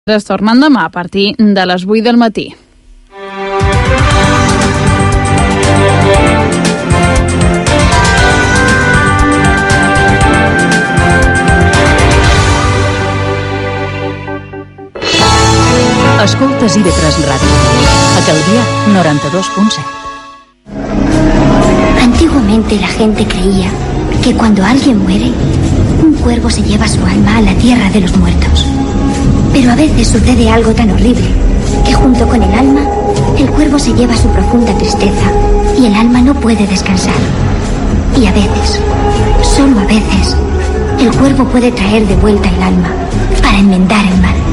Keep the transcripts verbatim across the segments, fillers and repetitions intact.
Es tornen demà a partir de les vuit del matí. Escoltes I V tres Ràdio, a Calvià noranta-dos punt set. Antiguamente la gente creía que cuando alguien muere, un cuervo se lleva su alma a la tierra de los muertos. Pero a veces sucede algo tan horrible que junto con el alma, el cuervo se lleva su profunda tristeza y el alma no puede descansar. Y a veces, solo a veces, el cuervo puede traer de vuelta el alma para enmendar el mal.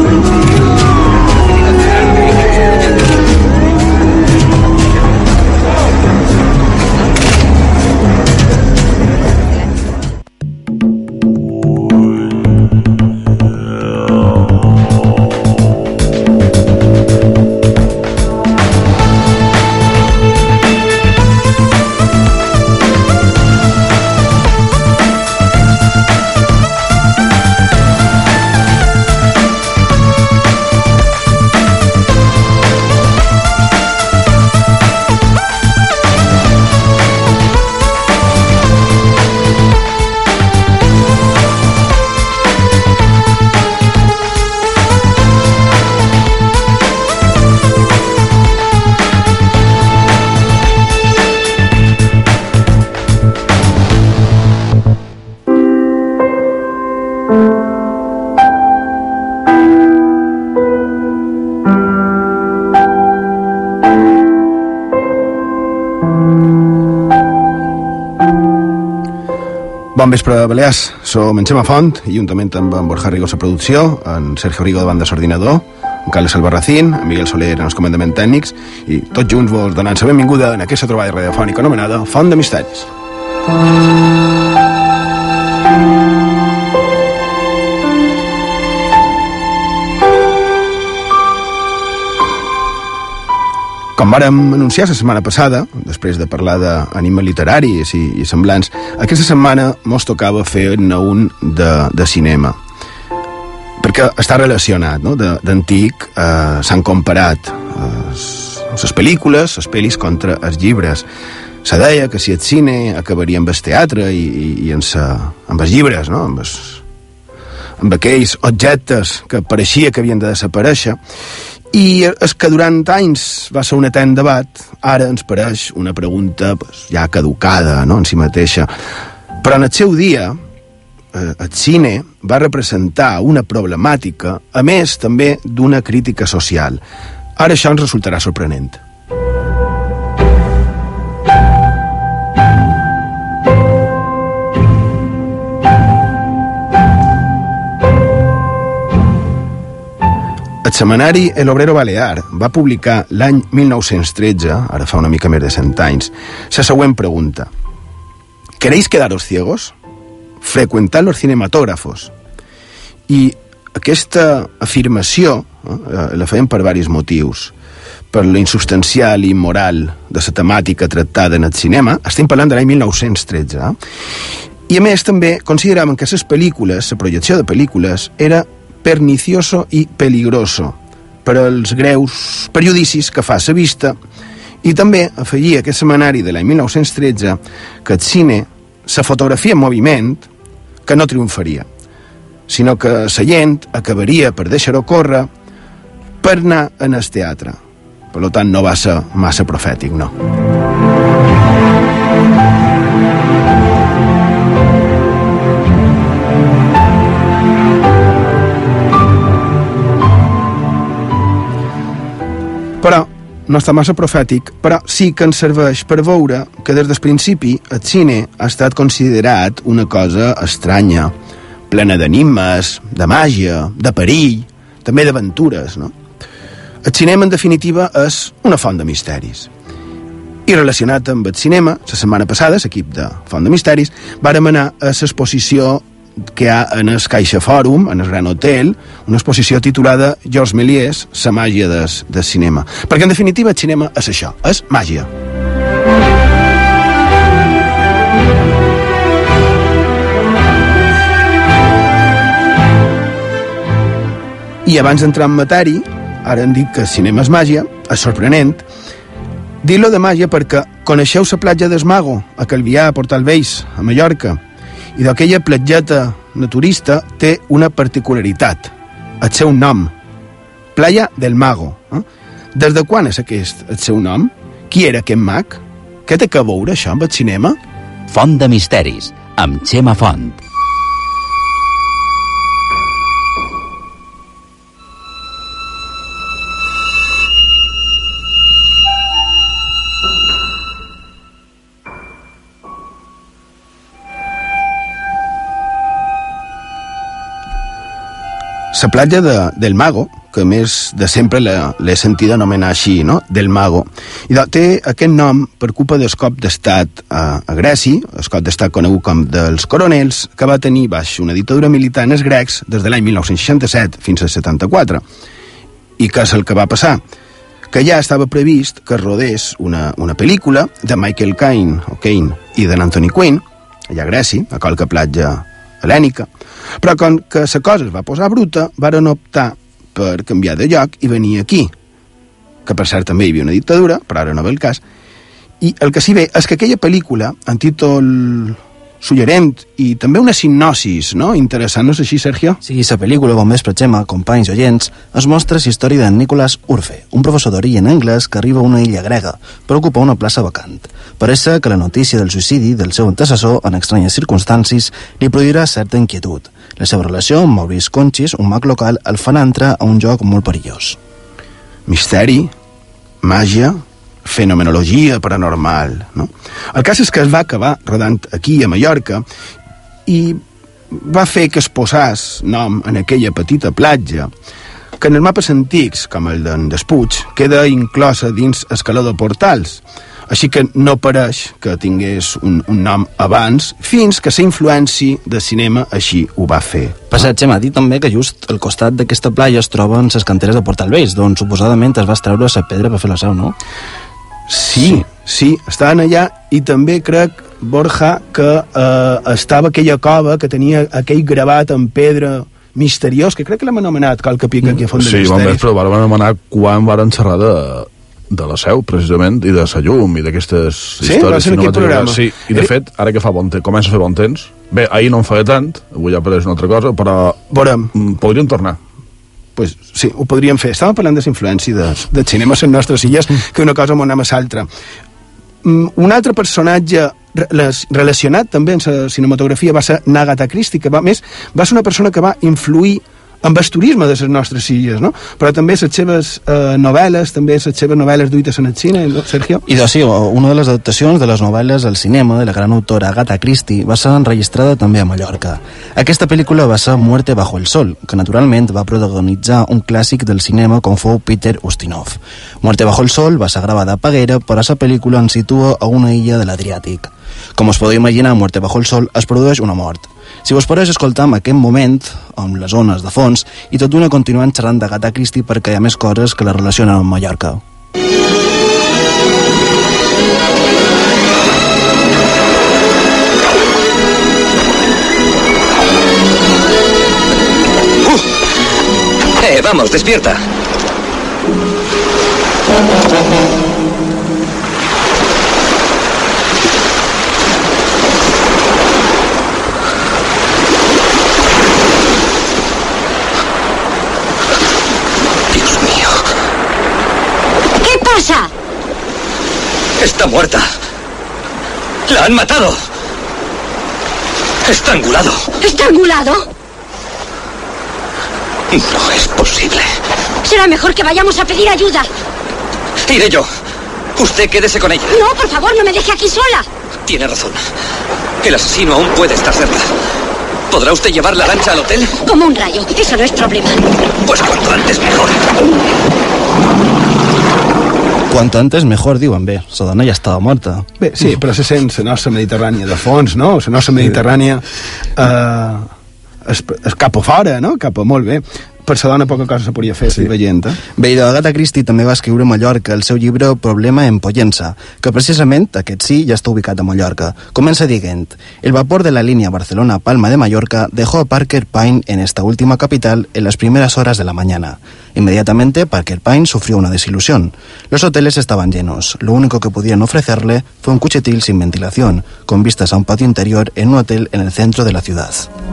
Bon vespre, Balears. Som en Xema Font, i juntament amb en Borja Rigo a la producció, en Sergio Rigo davant de l'ordinador, en Carles Albarracín, en Miguel Soler en els comandaments tècnics, i tots junts vos donant la benvinguda en aquesta trobada radiofònica anomenada Font de Misteris. Com vàrem anunciar la setmana passada, després de parlar d'animes literaris i, i semblants, aquesta setmana mos tocava fer-ne un de, de cinema. Perquè està relacionat, no? D'antic eh, s'han comparat les pel·lícules, les pel·lis contra els llibres. Se deia que si el cine acabaria amb el teatre i, i, i amb, sa, amb els llibres, no? Amb, els, amb aquells objectes que pareixia que havien de desaparèixer. I és que durant anys va ser un etern debat, ara ens pareix una pregunta pues, ja caducada, no?, en si mateixa. Però en el seu dia, eh, el cine va representar una problemàtica, a més també d'una crítica social. Ara això ens resultarà sorprenent. El setmanari El Obrero Balear va publicar l'any mil nou-cents tretze, ara fa una mica més de cent anys, la següent pregunta. ¿Queréis quedaros ciegos? Frecuentad los cinematógrafos. I aquesta afirmació eh, la feien per diversos motius. Per la insubstancial i immoral de la temàtica tractada en el cinema, estem parlant de l'any mil nou-cents tretze, eh? I a més també consideraven que les pel·lícules, la projecció de pel·lícules, era pernicioso i peligroso per als greus perjudicis que fa la vista, i també afegia aquest setmanari de l'any mil nou-cents tretze que el cine, la fotografia en moviment, que no triomfaria, sinó que la gent acabaria per deixar-ho córrer per anar en el teatre. Per tant, no va ser massa profètic, no. Però no està massa profètic, però sí que ens serveix per veure que des del principi el cine ha estat considerat una cosa estranya, plena d'enigmes, de màgia, de perill, també d'aventures, no? El cinema, en definitiva, és una font de misteris. I relacionat amb el cinema, la setmana passada, l'equip de Font de Misteris, vàrem anar a l'exposició que hi ha en el Caixa Fòrum, en el Gran Hotel, una exposició titulada Georges Méliès, la màgia del, del cinema. Perquè, en definitiva, el cinema és això, és màgia. I abans d'entrar en matèria, ara hem dit que cinema és màgia, és sorprenent. Dir-lo de màgia perquè coneixeu la platja d'Esmago, a Calvià, a Portalvells, a Mallorca, i d'aquella platgeta naturista té una particularitat, el seu nom, Playa del Mago. Eh? Des de quan és aquest el seu nom? Qui era aquest mag? Què té que veure això amb el cinema? Font de misteris, amb Xema Font. La platja de, del Mago, que més de sempre l'he sentit anomenar així, no? Del Mago. I té aquest nom per culpa del cop d'estat a, a Grècia, el cop d'estat conegut com dels coronels, que va tenir baix una dictadura militar en els grecs des de l'any mil nou-cents seixanta-set fins al setanta-quatre. I què és el que va passar? Que ja estava previst que rodés una, una pel·lícula de Michael Caine, o Caine i de l'Anthony Quinn, allà a Grècia, a qualque platja helènica, però com que la cosa es va posar bruta, varen optar per canviar de lloc i venir aquí, que per cert també hi havia una dictadura, però ara no ve el cas, i el que sí ve és que aquella pel·lícula, en títol suggerent i també una sinopsis, no? Interessant, no és així, Sergio? Sí, la pel·lícula, bon vespre, Xema, companys i oients, es mostra la història de Nicholas Urfe, un professor d'origen anglès que arriba a una illa grega per ocupar una plaça vacant. Pareix que la notícia del suïcidi del seu antecessor, en estranyes circumstàncies, li produirà certa inquietud. La seva relació amb Maurice Conchis, un mag local, el fan entrar a un joc molt perillós. Misteri, màgia, fenomenologia paranormal, no? El cas és que es va acabar rodant aquí a Mallorca i va fer que es posàs nom en aquella petita platja que en els mapes antics, com el d'en Despuig, queda inclosa dins escaló de portals. Així que no pareix que tingués un, un nom abans, fins que la influència de cinema així ho va fer. Per cert, Xema, ha dit també que just al costat d'aquesta platja es troben les canteres de Portalvells, d'on suposadament es va extreure la pedra per fer la seu, no? Sí, sí, estaven allà i també crec, Borja, que eh, estava aquella cova que tenia aquell gravat en pedra misteriós, que crec que l'hem anomenat qualque pica aquí a Font de sí, Misteris. Sí, bon vespre, el vam anomenar quan varen xerrar de, de la seu, precisament, i de la llum, i d'aquestes sí, històries cinematogràfiques. Sí, i de fet, ara que fa bon temps, comença a fer bon temps, bé, ahir no en feia tant, avui ja apareix una altra cosa, però Veurem. podríem tornar. Pues sí, ho podríem fer. Estàvem parlant de la influència de, de cinema a les nostres illes, que una cosa m'ho anem a l'altra. Un altre personatge relacionat també amb la cinematografia va ser Agatha Christie, que va, més, va ser una persona que va influir amb el turisme de les nostres illes, no? Però també les seves eh, novel·les, també les seves novel·les duites en el cine, no, Sergio? I doncs sí, una de les adaptacions de les novel·les al cinema de la gran autora Agatha Christie va ser enregistrada també a Mallorca. Aquesta pel·lícula va ser Muerte bajo el sol, que naturalment va protagonitzar un clàssic del cinema com fou Peter Ustinov. Muerte bajo el sol va ser gravada a Peguera, però la pel·lícula ens situa a una illa de l'Adriàtic. Com us podeu imaginar, Muerte bajo el sol es produeix una mort. Si vos podeu escoltar en aquest moment, amb les ones de fons, i tot d'una continuant xerrant d'Agatha Christie perquè hi ha més coses que la relacionen amb Mallorca. ¡Uh! ¡Eh, vamos, despierta! Está muerta. La han matado. Estrangulado. ¿Estrangulado? No es posible. Será mejor que vayamos a pedir ayuda. Iré yo. Usted quédese con ella. No, por favor, no me deje aquí sola. Tiene razón. El asesino aún puede estar cerca. ¿Podrá usted llevar la lancha al hotel? Como un rayo. Eso no es problema. Pues cuanto antes mejor. Quanto antes mejor, diuen. Bé, la dona ja estava morta. Bé, sí, però se sent la nostra Mediterrània de fons, no? La nostra Mediterrània eh, es, es cap a fora, no? Cap a molt bé. per la dona poca cosa se podria fer, sí. veient, eh? Bé, i Agatha Christie també va escriure a Mallorca el seu llibre Problema en Pollença, que precisament, aquest sí, ja està ubicat a Mallorca. Comença dient: el vapor de la línea Barcelona-Palma de Mallorca dejó a Parker Pine en esta última capital en las primeras horas de la mañana. Inmediatamente, Parker Pine sufrió una desilusión. Los hoteles estaban llenos. Lo único que podían ofrecerle fue un cuchitril sin ventilación, con vistas a un patio interior en un hotel en el centro de la ciudad.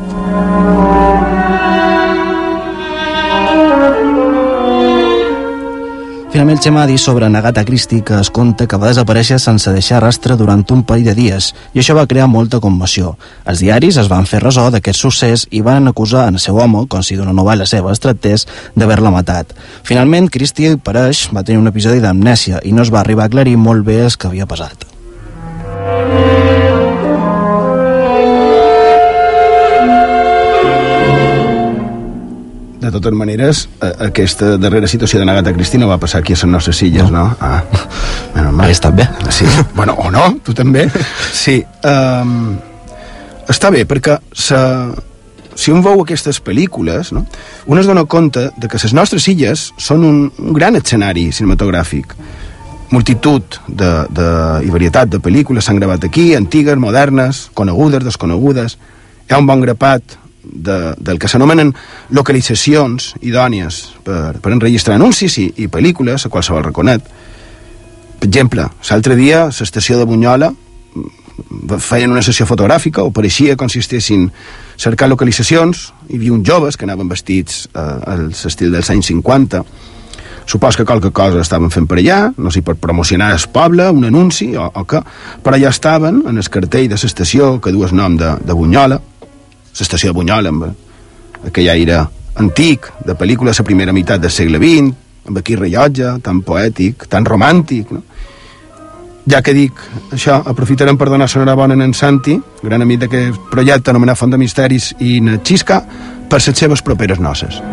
Finalment, Xema ha dit sobre en Agatha Christie que es conta que va desaparèixer sense deixar rastre durant un parell de dies, i això va crear molta commoció. Els diaris es van fer ressò d'aquest succés i van acusar en el seu home, com si d'una novel·la seva es tractés, d'haver-la matat. Finalment, Christie, pareix, va tenir un episodi d'amnèsia i no es va arribar a aclarir molt bé el que havia passat. De totes maneres, aquesta darrera situació de Agatha Christie no va passar aquí a les nostres illes, no? no? Ah, menys mal. Ha estat bé. Sí, bueno, o no, tu també. Sí, um, està bé, perquè sa, si un veu aquestes pel·lícules, no? Un es dona compte de que les nostres illes són un, un gran escenari cinematogràfic. Multitud de, de, i varietat de pel·lícules s'han gravat aquí, antigues, modernes, conegudes, desconegudes. Hi ha un bon grapat De, del que s'anomenen localitzacions idònies per, per enregistrar anuncis i, i pel·lícules a qualsevol raconet. Per exemple, l'altre dia a l'estació de Bunyola feien una sessió fotogràfica o pareixia que consistessin cercar localitzacions. Hi havia uns joves que anaven vestits eh, al estil dels anys cinquanta. Supos que qualque cosa estaven fent per allà, no sé, per promocionar el poble, un anunci o, o què, però allà estaven en el cartell de l'estació que du el nom de, de Bunyola, l'estació de Bunyola, amb aquell aire antic, de pel·lícula de la primera meitat del segle vint, amb aquell rellotge tan poètic, tan romàntic, no? Ja que dic això, aprofitarem per donar l'enhorabona a en Santi, gran amic d'aquest projecte anomenat Font de Misteris, i en Xisca, per les seves properes noces.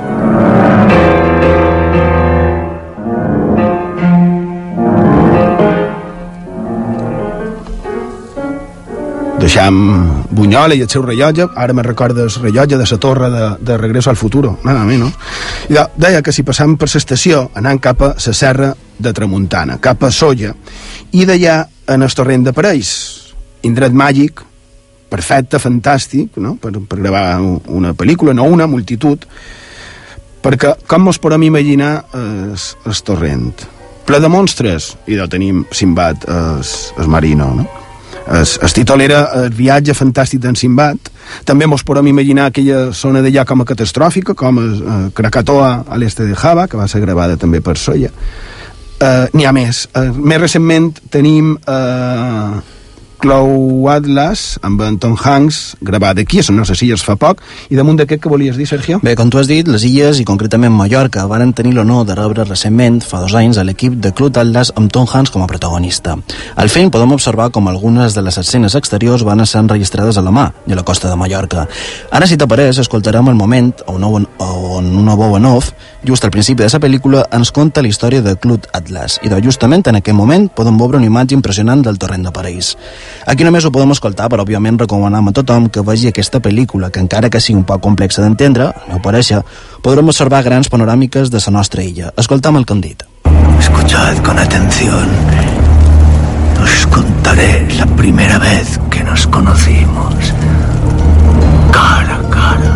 Deixam Bunyola i el seu rellotge. Ara me recorda el rellotge de la torre de, de Regreso al Futuro, nada menys. I deia que si passam per l'estació anant cap a la serra de Tramuntana, cap a Solla, i d'allà en el torrent de Parells, indret màgic, perfecte, fantàstic, no? per, per gravar una pel·lícula, no una, multitud, perquè com mos podem imaginar el torrent? Ple de monstres, i de tenim Simbad, el marino, no? El, el títol era El viatge fantàstic d'en Simbad. També mos podem imaginar aquella zona d'allà com a catastròfica, com a eh, Krakatoa a l'est de Java, que va ser gravada també per Solla. Eh, N'hi ha més. Eh, més recentment tenim eh, Cloud Atlas amb en Tom Hanks, gravat aquí, a les nostres illes fa poc. I damunt d'aquest, què volies dir, Sergio? Bé, com tu has dit, les illes, i concretament Mallorca, varen tenir l'honor de rebre recentment, fa dos anys, a l'equip de Cloud Atlas amb Tom Hanks com a protagonista. Al film podem observar com algunes de les escenes exteriors van ser enregistrades a la mà, de la costa de Mallorca. Ara, si t'apareix, escoltarem el moment on, on una veu en off, just al principi de la pel·lícula, ens conta la història de Cloud Atlas, i de justament en aquest moment podem veure una imatge impressionant del torrent de Parells. Aquí només ho podem escoltar, però òbviament recomanem a tothom que vegi aquesta pel·lícula, que encara que sigui un poc complexa d'entendre, a meu pareixer, podrem observar grans panoràmiques de la nostra illa. Escoltam el que han dit. Escuchad con atención. Os contaré la primera vez que nos conocimos. Cara a cara.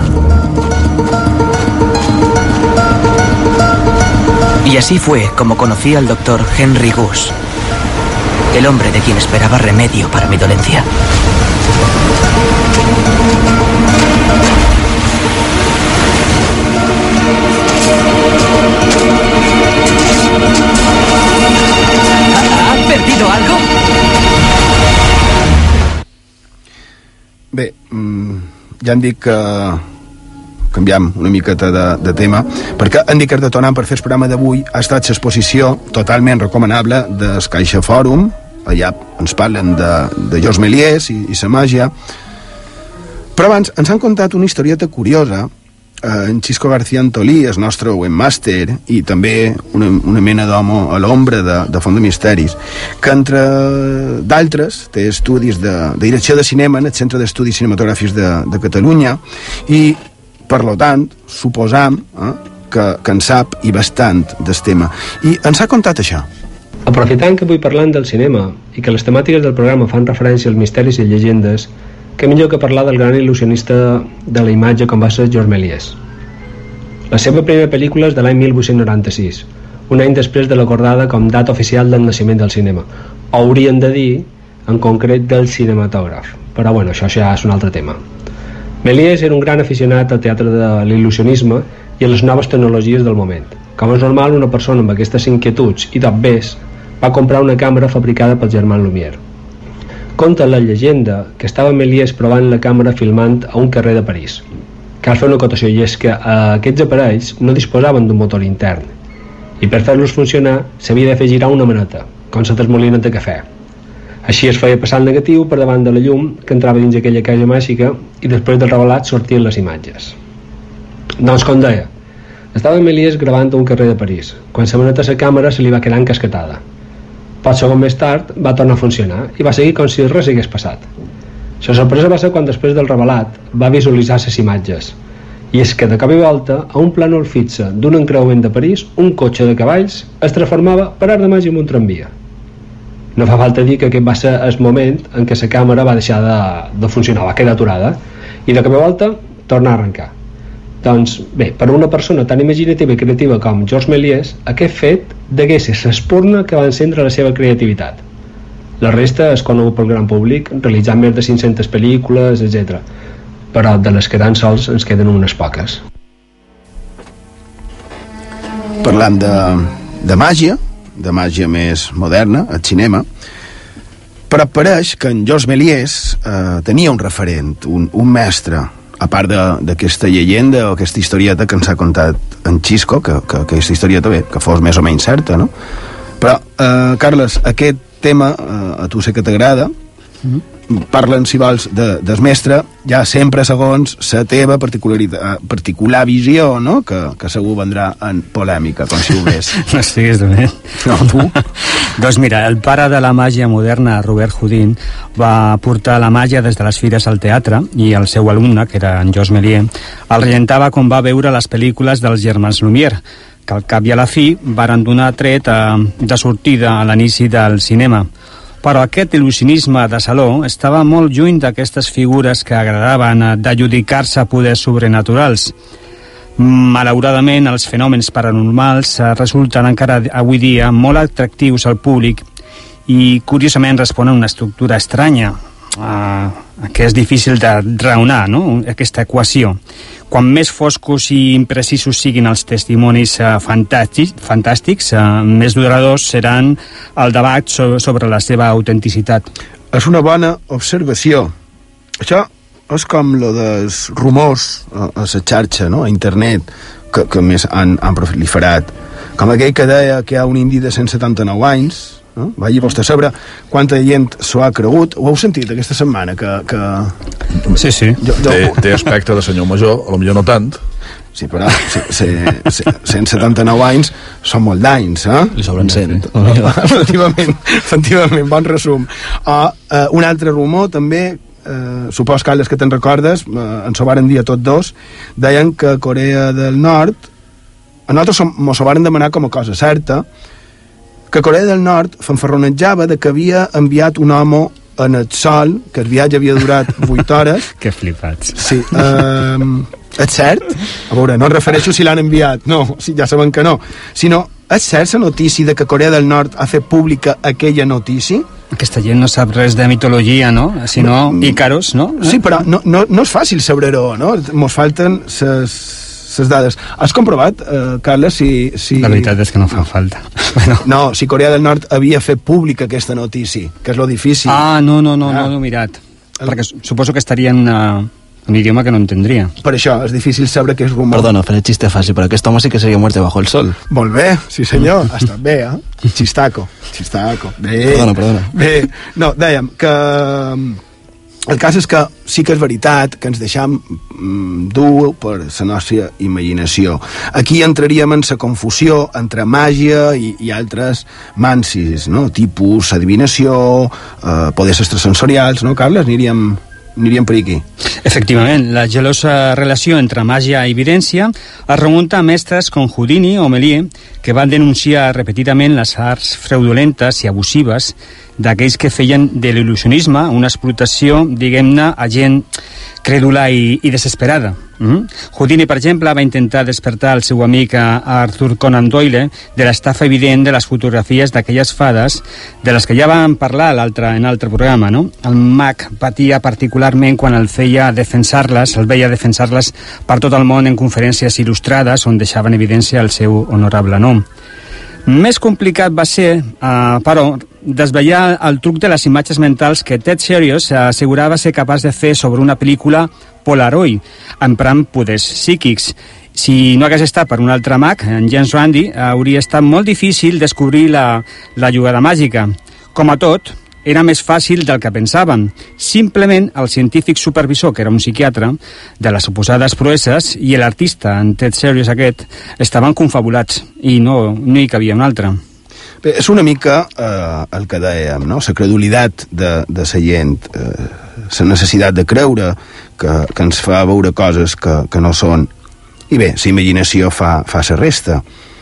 Y así fue como conocí al doctor Henry Goose, el hombre de quien esperaba remedio para mi dolencia. ¿Ha perdido algo? Bé, ja em dic que canviam una miqueta de, de tema, perquè en Dic Ardetonant, per fer el programa d'avui, ha estat l'exposició totalment recomanable del Caixa Fòrum. Allà ens parlen de, de Georges Méliès i, i sa màgia. Però abans ens han contat una historieta curiosa, eh, en Xisco García Antolí, el nostre webmaster, i també una, una mena d'home a l'ombra de, de Font de Misteris, que entre d'altres té estudis de, de direcció de cinema en el Centre d'Estudis Cinematogràfics de, de Catalunya, i per lo tant, suposam eh, que, que en sap i bastant del tema. I ens ha contat això. Aprofitant que avui parlant del cinema i que les temàtiques del programa fan referència als misteris i llegendes, que millor que parlar del gran il·lusionista de la imatge com va ser Georges Méliès. La seva primera pel·lícula és de l'any mil vuit-cents noranta-sis, un any després de l'acordada com data oficial del naixement del cinema, o hauríem de dir, en concret, del cinematògraf. Però bueno, això ja és un altre tema. Méliès era un gran aficionat al teatre de l'il·lusionisme i a les noves tecnologies del moment. Com és normal, una persona amb aquestes inquietuds i d'obvés va comprar una càmera fabricada pel germà Lumière. Conta la llegenda que estava Méliès provant la càmera filmant a un carrer de París. Cal fer una acotació, i és que eh, aquests aparells no disposaven d'un motor intern i per fer-los funcionar s'havia de fer girar una maneta, com la desmolina de cafè. Així es feia passar el negatiu per davant de la llum que entrava dins aquella caixa màgica i després del revelat sortien les imatges. Doncs com deia, estava Méliès gravant a un carrer de París, quan la maneta a la càmera se li va quedar encasquetada. Poc segon més tard va tornar a funcionar i va seguir com si res hagués passat. La sorpresa va ser quan després del revelat va visualitzar les imatges, i és que de cop i volta a un plànol fixe d'un encreuament de París un cotxe de cavalls es transformava per art de màgia en un tramvia. No fa falta dir que aquest va ser el moment en què la càmera va deixar de, de funcionar, va quedar aturada i de cop i volta torna a arrencar. Doncs bé, per una persona tan imaginativa i creativa com Georges Méliès, aquest fet degué ser l'espurna que va encendre la seva creativitat. La resta és conegut pel gran públic, realitzant més de cinc-centes pel·lícules, etcètera. Però de les que tan sols ens queden unes poques. Parlant de, de màgia, de màgia més moderna, al cinema, però pareix que en Georges Méliès eh, tenia un referent, un, un mestre, a part d'aquesta llegenda o aquesta historieta que ens ha contat en Xisco, que, que, que aquesta historieta bé, que fos més o menys certa, no? Però, eh, Carles, aquest tema eh, a tu sé que t'agrada. Mm-hmm. Parlen, si vols, de, del mestre, ja sempre segons la teva particular visió, no? Que, que segur vendrà en polèmica, com si ho ves. No estiguis dolent. No, tu? Doncs mira, el pare de la màgia moderna, Robert Houdin, va portar la màgia des de les fires al teatre i el seu alumne, que era en Georges Méliès, el regentava com va veure les pel·lícules dels germans Lumière, que al cap i a la fi varen donar tret a, de sortida a l'inici del cinema. Però aquest il·lusionisme de saló estava molt lluny d'aquestes figures que agradaven d'adjudicar-se poders sobrenaturals. Malauradament, els fenòmens paranormals resulten encara avui dia molt atractius al públic i, curiosament, responen a una estructura estranya, eh, que és difícil de raonar, no?, aquesta equació. Quan més foscos i imprecisos siguin els testimonis eh, fantàstics, fantàstics eh, més duradors seran el debat so sobre la seva autenticitat. És una bona observació. Això és com lo dels rumors a, a la xarxa, no?, a internet, que, que més han, han proliferat. Com aquell que deia que hi ha un indi de cent setanta-nou anys, no? Vagi vostè a saber quanta gent s'ho ha cregut. Ho heu sentit aquesta setmana? Que, que... Sí, sí. Jo, jo... Té, té aspecte de senyor major, a lo millor no tant. Sí, però cent setanta-nou anys són molt d'anys, eh? Li sobren cent. Efectivament, efectivament, bon resum. O, uh, un altre rumor, també, uh, supos, Carles, que te'n recordes, uh, ens ho varen dir a tots dos, deien que Corea del Nord, a nosaltres mos ho varen demanar com a cosa certa, que Corea del Nord fanfarronejava de que havia enviat un home en el sol, que el viatge havia durat vuit hores. Que flipats. Sí. Eh, és cert? A veure, no em refereixo si l'han enviat, no, si ja saben que no, sinó, és cert la notícia de que Corea del Nord ha fet pública aquella notícia? Aquesta gent no sap res de mitologia, no? Sinó Ícaros, no? Sí, però no, no, no és fàcil saber-ho, no? Mos falten ses... les dades. Has comprovat, eh, Carles, si, si... La veritat és que no fa falta. Bueno. No, si Corea del Nord havia fet pública aquesta notícia, que és lo difícil. Ah, no, no, no, ah. no, no he mirat. El... Perquè suposo que estaria en uh, un idioma que no entendria. Per això, és difícil saber què és rumor. Perdona, faré xiste fàcil, però aquest home sí que seria muerte bajo el sol. Molt bé, sí senyor, ha estat bé, eh? Xistaco, xistaco. Bé. Perdona, perdona. Bé, no, dèiem que... El cas és que sí que és veritat que ens deixam mm, dur per la nostra imaginació. Aquí entraríem en la confusió entre màgia i, i altres mansis, no? Tipus adivinació, eh, poders extrasensorials, no, Carles? Aniríem aniríem per aquí. Efectivament, la gelosa relació entre màgia i evidència es remunta a mestres com Houdini o Méliès, que van denunciar repetidament les arts fraudulentes i abusives d'aquells que feien de l'il·lusionisme una explotació, diguem-ne, a gent crèdula i, i desesperada. Mm? Houdini, per exemple, va intentar despertar el seu amic Arthur Conan Doyle de l'estafa evident de les fotografies d'aquelles fades de les que ja vam parlar l'altre en l'altre programa, no? El mag patia particularment quan el feia defensar-les, el veia defensar-les per tot el món en conferències il·lustrades on deixaven evidència el seu honorable nom. Més complicat va ser, eh, però, desvetllar el truc de les imatges mentals que Ted Serious assegurava ser capaç de fer sobre una pel·lícula Polaroid, emprant poders psíquics. Si no hagués estat per un altre mag, en James Randi, hauria estat molt difícil descobrir la, la jugada màgica. Com a tot, era més fàcil del que pensàvem. Simplement, el científic supervisor, que era un psiquiatre, de les suposades proeses, i l'artista, en Ted Serious aquest, estaven confabulats, i no, no hi cabia un altre. Bé, és una mica eh, el que dèiem, no? La credulitat de, de la gent, eh, la necessitat de creure que, que ens fa veure coses que, que no són. I bé, la imaginació fa, fa la resta.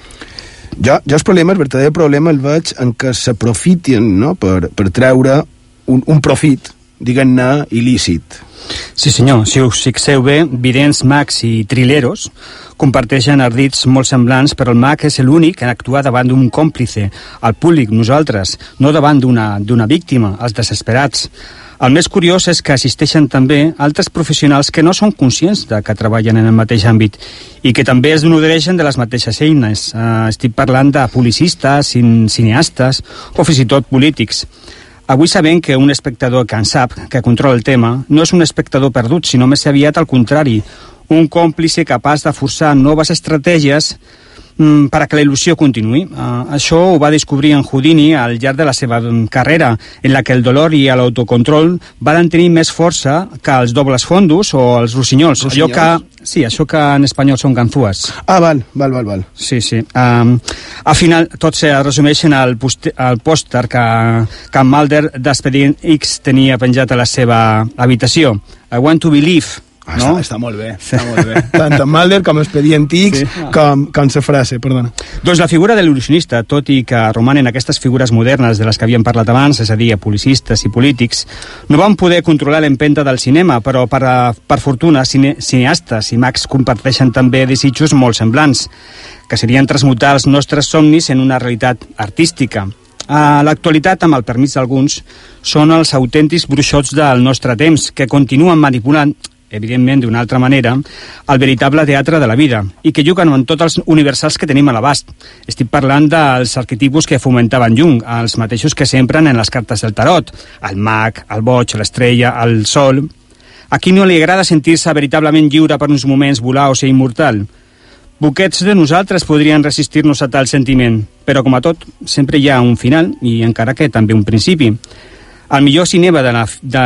Jo, jo el problema, el verdader problema el veig en què s'aprofiten, no?, per, per treure un, un profit, diguem-ne, il·lícit. Sí senyor, si us fixeu bé, vidents, mags i trileros comparteixen ardits molt semblants, però el mag és l'únic que actua davant d'un còmplice, el públic, nosaltres, no davant d'una d'una víctima, els desesperats. El més curiós és que assisteixen també altres professionals que no són conscients de que treballen en el mateix àmbit i que també es nodreixen de les mateixes eines. Uh, estic parlant de publicistes, cineastes o fins i tot polítics. Avui sabem que un espectador que en sap, que controla el tema, no és un espectador perdut, sinó més aviat al contrari, un còmplice capaç de forçar noves estratègies mm, per a que la il·lusió continuï. Uh, això ho va descobrir en Houdini al llarg de la seva carrera, en la que el dolor i l'autocontrol van tenir més força que els dobles fondos o els rossinyols. Allò que, sí, això que en espanyol són ganzúes. Ah, val, val, val, val. Sí, sí. Um, al final, tot se resumeixen al pòster que, que en Mulder d'Expedient X tenia penjat a la seva habitació. I want to believe. Ah, no? està, està molt bé, està molt bé. Tant en Mulder com Expedient X, sí. com, com la frase, perdona. Doncs la figura de l'il·lusionista, tot i que romanen aquestes figures modernes de les que havíem parlat abans, és a dir, policistes i polítics, no van poder controlar l'empenta del cinema, però per, per fortuna cine, cineastes i mags comparteixen també desitjos molt semblants, que serien transmutar els nostres somnis en una realitat artística. A l'actualitat, amb el permís d'alguns, són els autèntics bruixots del nostre temps, que continuen manipulant, evidentment d'una altra manera, el veritable teatre de la vida, i que juguen amb tots els universals que tenim a l'abast. Estic parlant dels arquetipus que fomentaven Jung, els mateixos que s'empren en les cartes del tarot, el mag, el boig, l'estrella, el sol. A qui no li agrada sentir-se veritablement lliure per uns moments, volar o ser immortal? Poquets de nosaltres podrien resistir-nos a tal sentiment, però com a tot, sempre hi ha un final, i encara que també un principi. El millor cinema de la, de,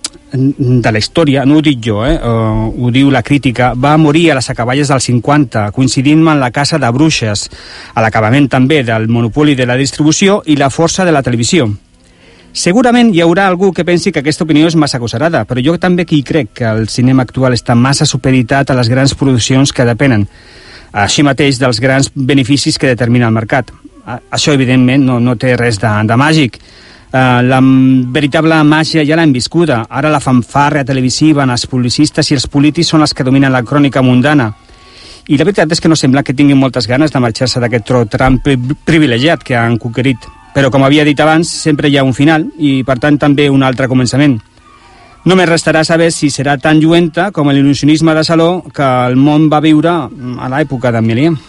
de la història, no ho dic jo, eh, uh, ho diu la crítica, va morir a les acaballes dels cinquanta, coincidint amb la Casa de Bruixes, a l'acabament també del monopoli de la distribució i la força de la televisió. Segurament hi haurà algú que pensi que aquesta opinió és massa agosarada, però jo també que hi crec que el cinema actual està massa supeditat a les grans produccions que depenen, així mateix dels grans beneficis que determina el mercat. Això, evidentment, no, no té res de, de màgic. Uh, la veritable màgia ja l'hem viscuda. Ara la fanfàrria televisiva, els publicistes i els polítics són els que dominen la crònica mundana. I la veritat és que no sembla que tinguin moltes ganes de marxar-se d'aquest tram privilegiat que han conquerit. Però, com havia dit abans, sempre hi ha un final i, per tant, també un altre començament. Només restarà saber si serà tan lluenta com l'il·lusionisme de Saló que el món va viure a l'època d'en Méliès.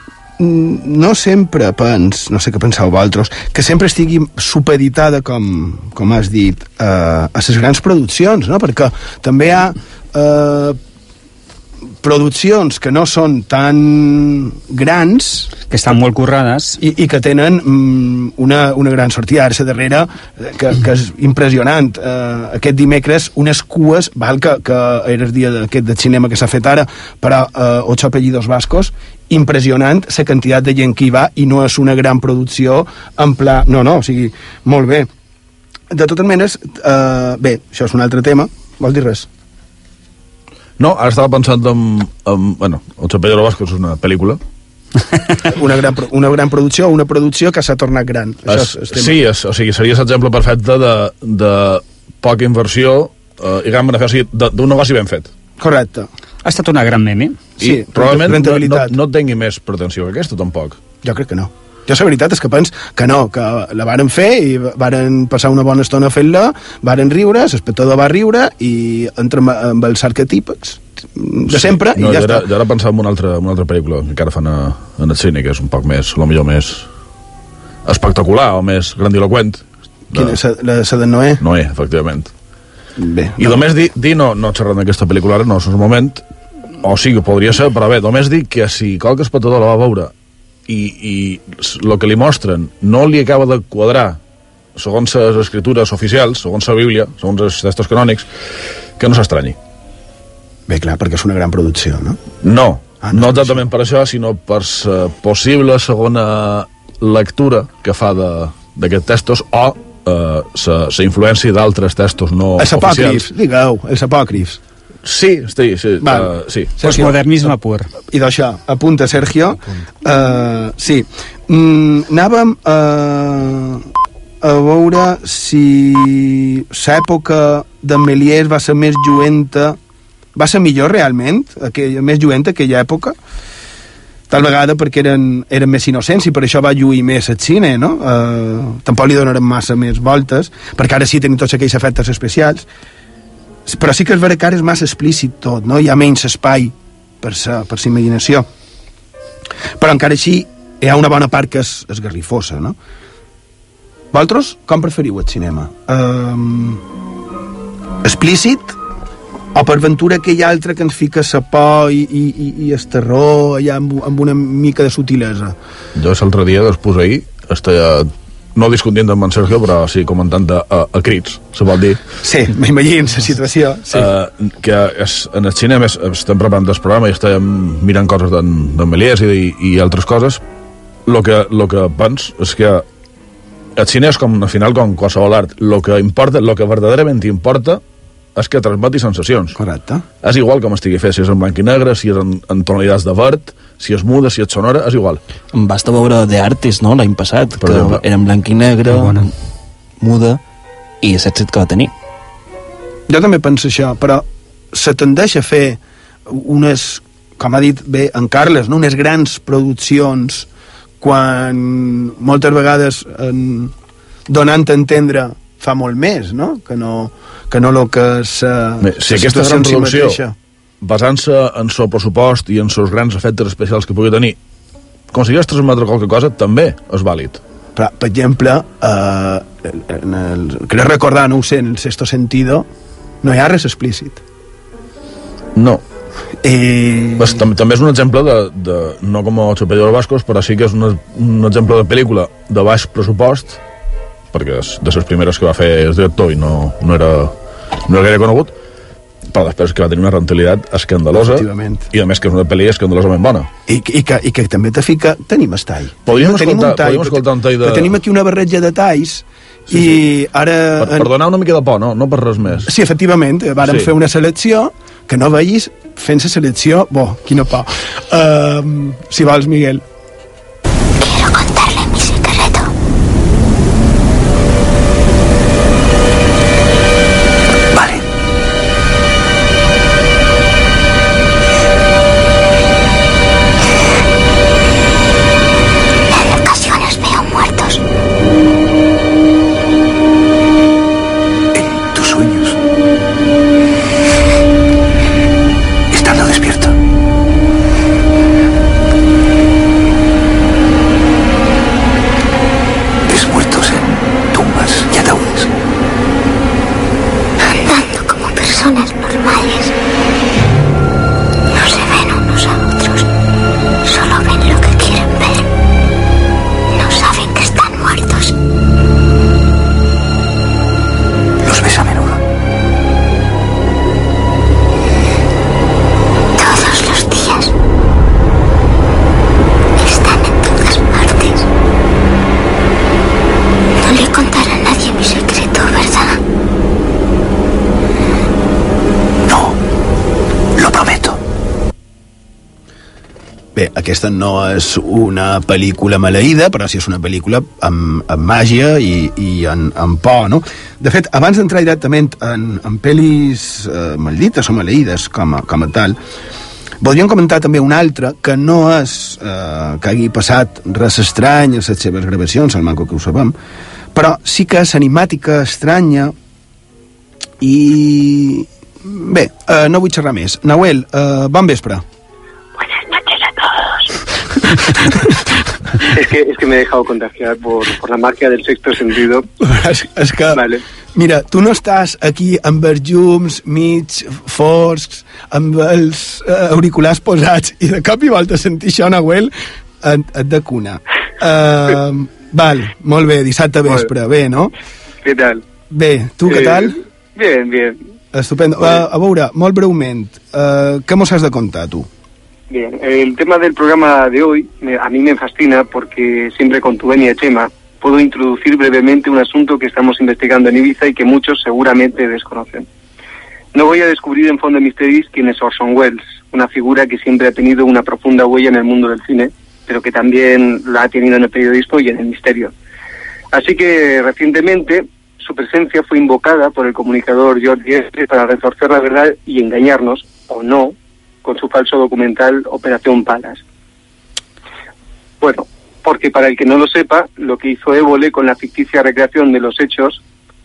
No sempre pens, no sé què penseu vosaltres, que sempre estigui supeditada, com, com has dit, eh, a les grans produccions, no? Perquè també hi ha eh, produccions que no són tan grans, que estan molt currades i, i que tenen mm, una, una gran sortida. Ara, darrere, que, que és impressionant. Eh, aquest dimecres, unes cues, val que, que era el dia d'aquest de cinema que s'ha fet ara, però eh, Ocho apellidos vascos, impressionant la quantitat de gent que hi va, i no és una gran producció en pla... No, no, o sigui, molt bé. De totes maneres, eh, bé, això és un altre tema, Vols dir res? No, ara estava pensant en... en bueno, El Chapello de los Vascos és una pel·lícula. una, gran, una gran producció, una producció que s'ha tornat gran. Això Es, és, sí, és, o sigui, seria l'exemple perfecte de, de poca inversió eh, i gran benefici d'un negoci ben fet. Correcte. Ha estat una gran meme. I sí, probablement no, no, no tingui més pretensió que aquesta, tampoc. Jo crec que no. Jo la veritat és que pens que no, que la varen fer i varen passar una bona estona fent-la, varen riure, l'espectador va riure i entrem amb els arquetípics de sempre sí, no, i ja ara, està. Jo ara pensava en una altra, una altra pel·lícula que encara fan a, en el cine, que és un poc més, a lo millor més espectacular o més grandiloquent. De... Quina és la, la de Noé? Noé, efectivament. Bé, I no. només dir, dir no, no xerrant d'aquesta pel·lícula ara, no és un moment, o sí que podria ser, però bé, només dir que si qualque espectador la va veure i, i el que li mostren no li acaba de quadrar segons les escritures oficials, segons la Bíblia, segons els textos canònics, que no s'estranyi. Bé, clar, perquè és una gran producció, no? No, ah, no, no exactament per això, sinó per la possible segona lectura que fa d'aquests textos o la uh, influència d'altres textos no els oficials. Els apòcrifs, digueu, els apòcrifs. Sí, sí, sí. Uh, sí. Postmodernisme pur. I d'això, apunta, Sergio. Uh, sí. Mm, anàvem a, a veure si l'època de Méliès va ser més lluenta, va ser millor realment, aquella, més lluenta aquella època, tal vegada perquè eren, eren més innocents i per això va lluir més el cine, no? Uh, tampoc li donarem massa més voltes, perquè ara sí tenim tots aquells efectes especials, però sí que és vera que ara és massa explícit tot, no? Hi ha menys espai per sa, per sa imaginació. Però encara així hi ha una bona part que és esgarrifosa, no? Vosaltres, com preferiu el cinema? Um, explícit o per ventura aquell altre que ens fica sa por i, i, i, i el terror allà amb, amb una mica de sutilesa? Jo l'altre dia, després ahir, estava... no discutint amb en Sergio, però sí comentant a, a, a crits, se vol dir. Sí, m'imagino la situació. Sí. Uh, que és, en el cinema és, estem preparant el programa i estem mirant coses d'en Méliès i, i altres coses. Lo que, lo que pens és que el cine és com, al final, com qualsevol art. Lo que importa, lo que verdaderament importa és que transmeti sensacions. Correcte. És igual com estigui fet, si és en blanc i negre, si és en, en tonalitats de verd, si és muda, si és sonora, és igual. Em basta veure The Artist, no?, l'any passat, per que exemple. Era en blanc i negre, bona. Muda, i l'èxit que va tenir. Jo també penso això, però se tendeix a fer unes, com ha dit bé en Carles, no? Unes grans produccions quan moltes vegades en, donant a entendre fa molt més, no? Que no, que no el que és... Uh, si aquesta gran producció, si basant-se en el pressupost i en els grans efectes especials que pugui tenir, aconsegueix transmetre qualque cosa, també és vàlid. Però, per exemple, uh, en el, crec recordar, no ho sé, en el Sexto Sentido, no hi ha res explícit. No. Eh... Pues, tam també és un exemple de, de no com El Chapello de los Vascos, però sí que és una, un exemple de pel·lícula de baix pressupost, perquè és de les primeres que va fer el director i no, no, era, no era gaire conegut, però després que va tenir una rentabilitat escandalosa i a més que és una pel·li escandalosament bona. I, i, que, i que també te fica... Tenim el tall. Podríem no, escoltar, un tall, podríem escoltar un tall de... Tenim aquí una barreja de talls sí, i sí. ara... Per, per donar una mica de por, no? No per res més. Sí, efectivament, vàrem sí. fer una selecció que no veïs fent la selecció... Bo, quina por. Uh, si vols, Miguel. Quiero contarle mi secreto. aquesta no és una pel·lícula maleïda, però sí és una pel·lícula amb, amb màgia i, i en, amb por, no? De fet, abans d'entrar directament en, en pel·lis eh, maldites o maleïdes com a, com a tal, voldríem comentar també una altra que no és eh, que hagi passat res estrany a les seves gravacions, al manco que ho sabem, però sí que és animàtica, estranya, i... Bé, eh, no vull xerrar més. Nahuel, eh, bon vespre. Buenas noches a todos. es, que, es que me he dejado contagiar por, por la magia del sexto sentido. És, és que, vale. Mira, tu no estàs aquí amb els llums mig foscs, amb els eh, auriculars posats, i de cop i volta sentir això, Nahuel, et, et de cuna. Uh, val, molt bé, dissabte vespre, bé, no? Què tal? Bé, tu què tal? Eh, bien, bien. Estupendo. Uh, a veure, molt breument, uh, què mos has de contar, tu? Bien, el tema del programa de hoy me, a mí me fascina porque siempre con tu venia, Chema, puedo introducir brevemente un asunto que estamos investigando en Ibiza y que muchos seguramente desconocen. No voy a descubrir en Fondo de Misterios quién es Orson Welles, una figura que siempre ha tenido una profunda huella en el mundo del cine, pero que también la ha tenido en el periodismo y en el misterio. Así que recientemente su presencia fue invocada por el comunicador George Gessler para retorcer la verdad y engañarnos, o no, con su falso documental Operación Palas. Bueno, porque para el que no lo sepa, lo que hizo Évole con la ficticia recreación de los hechos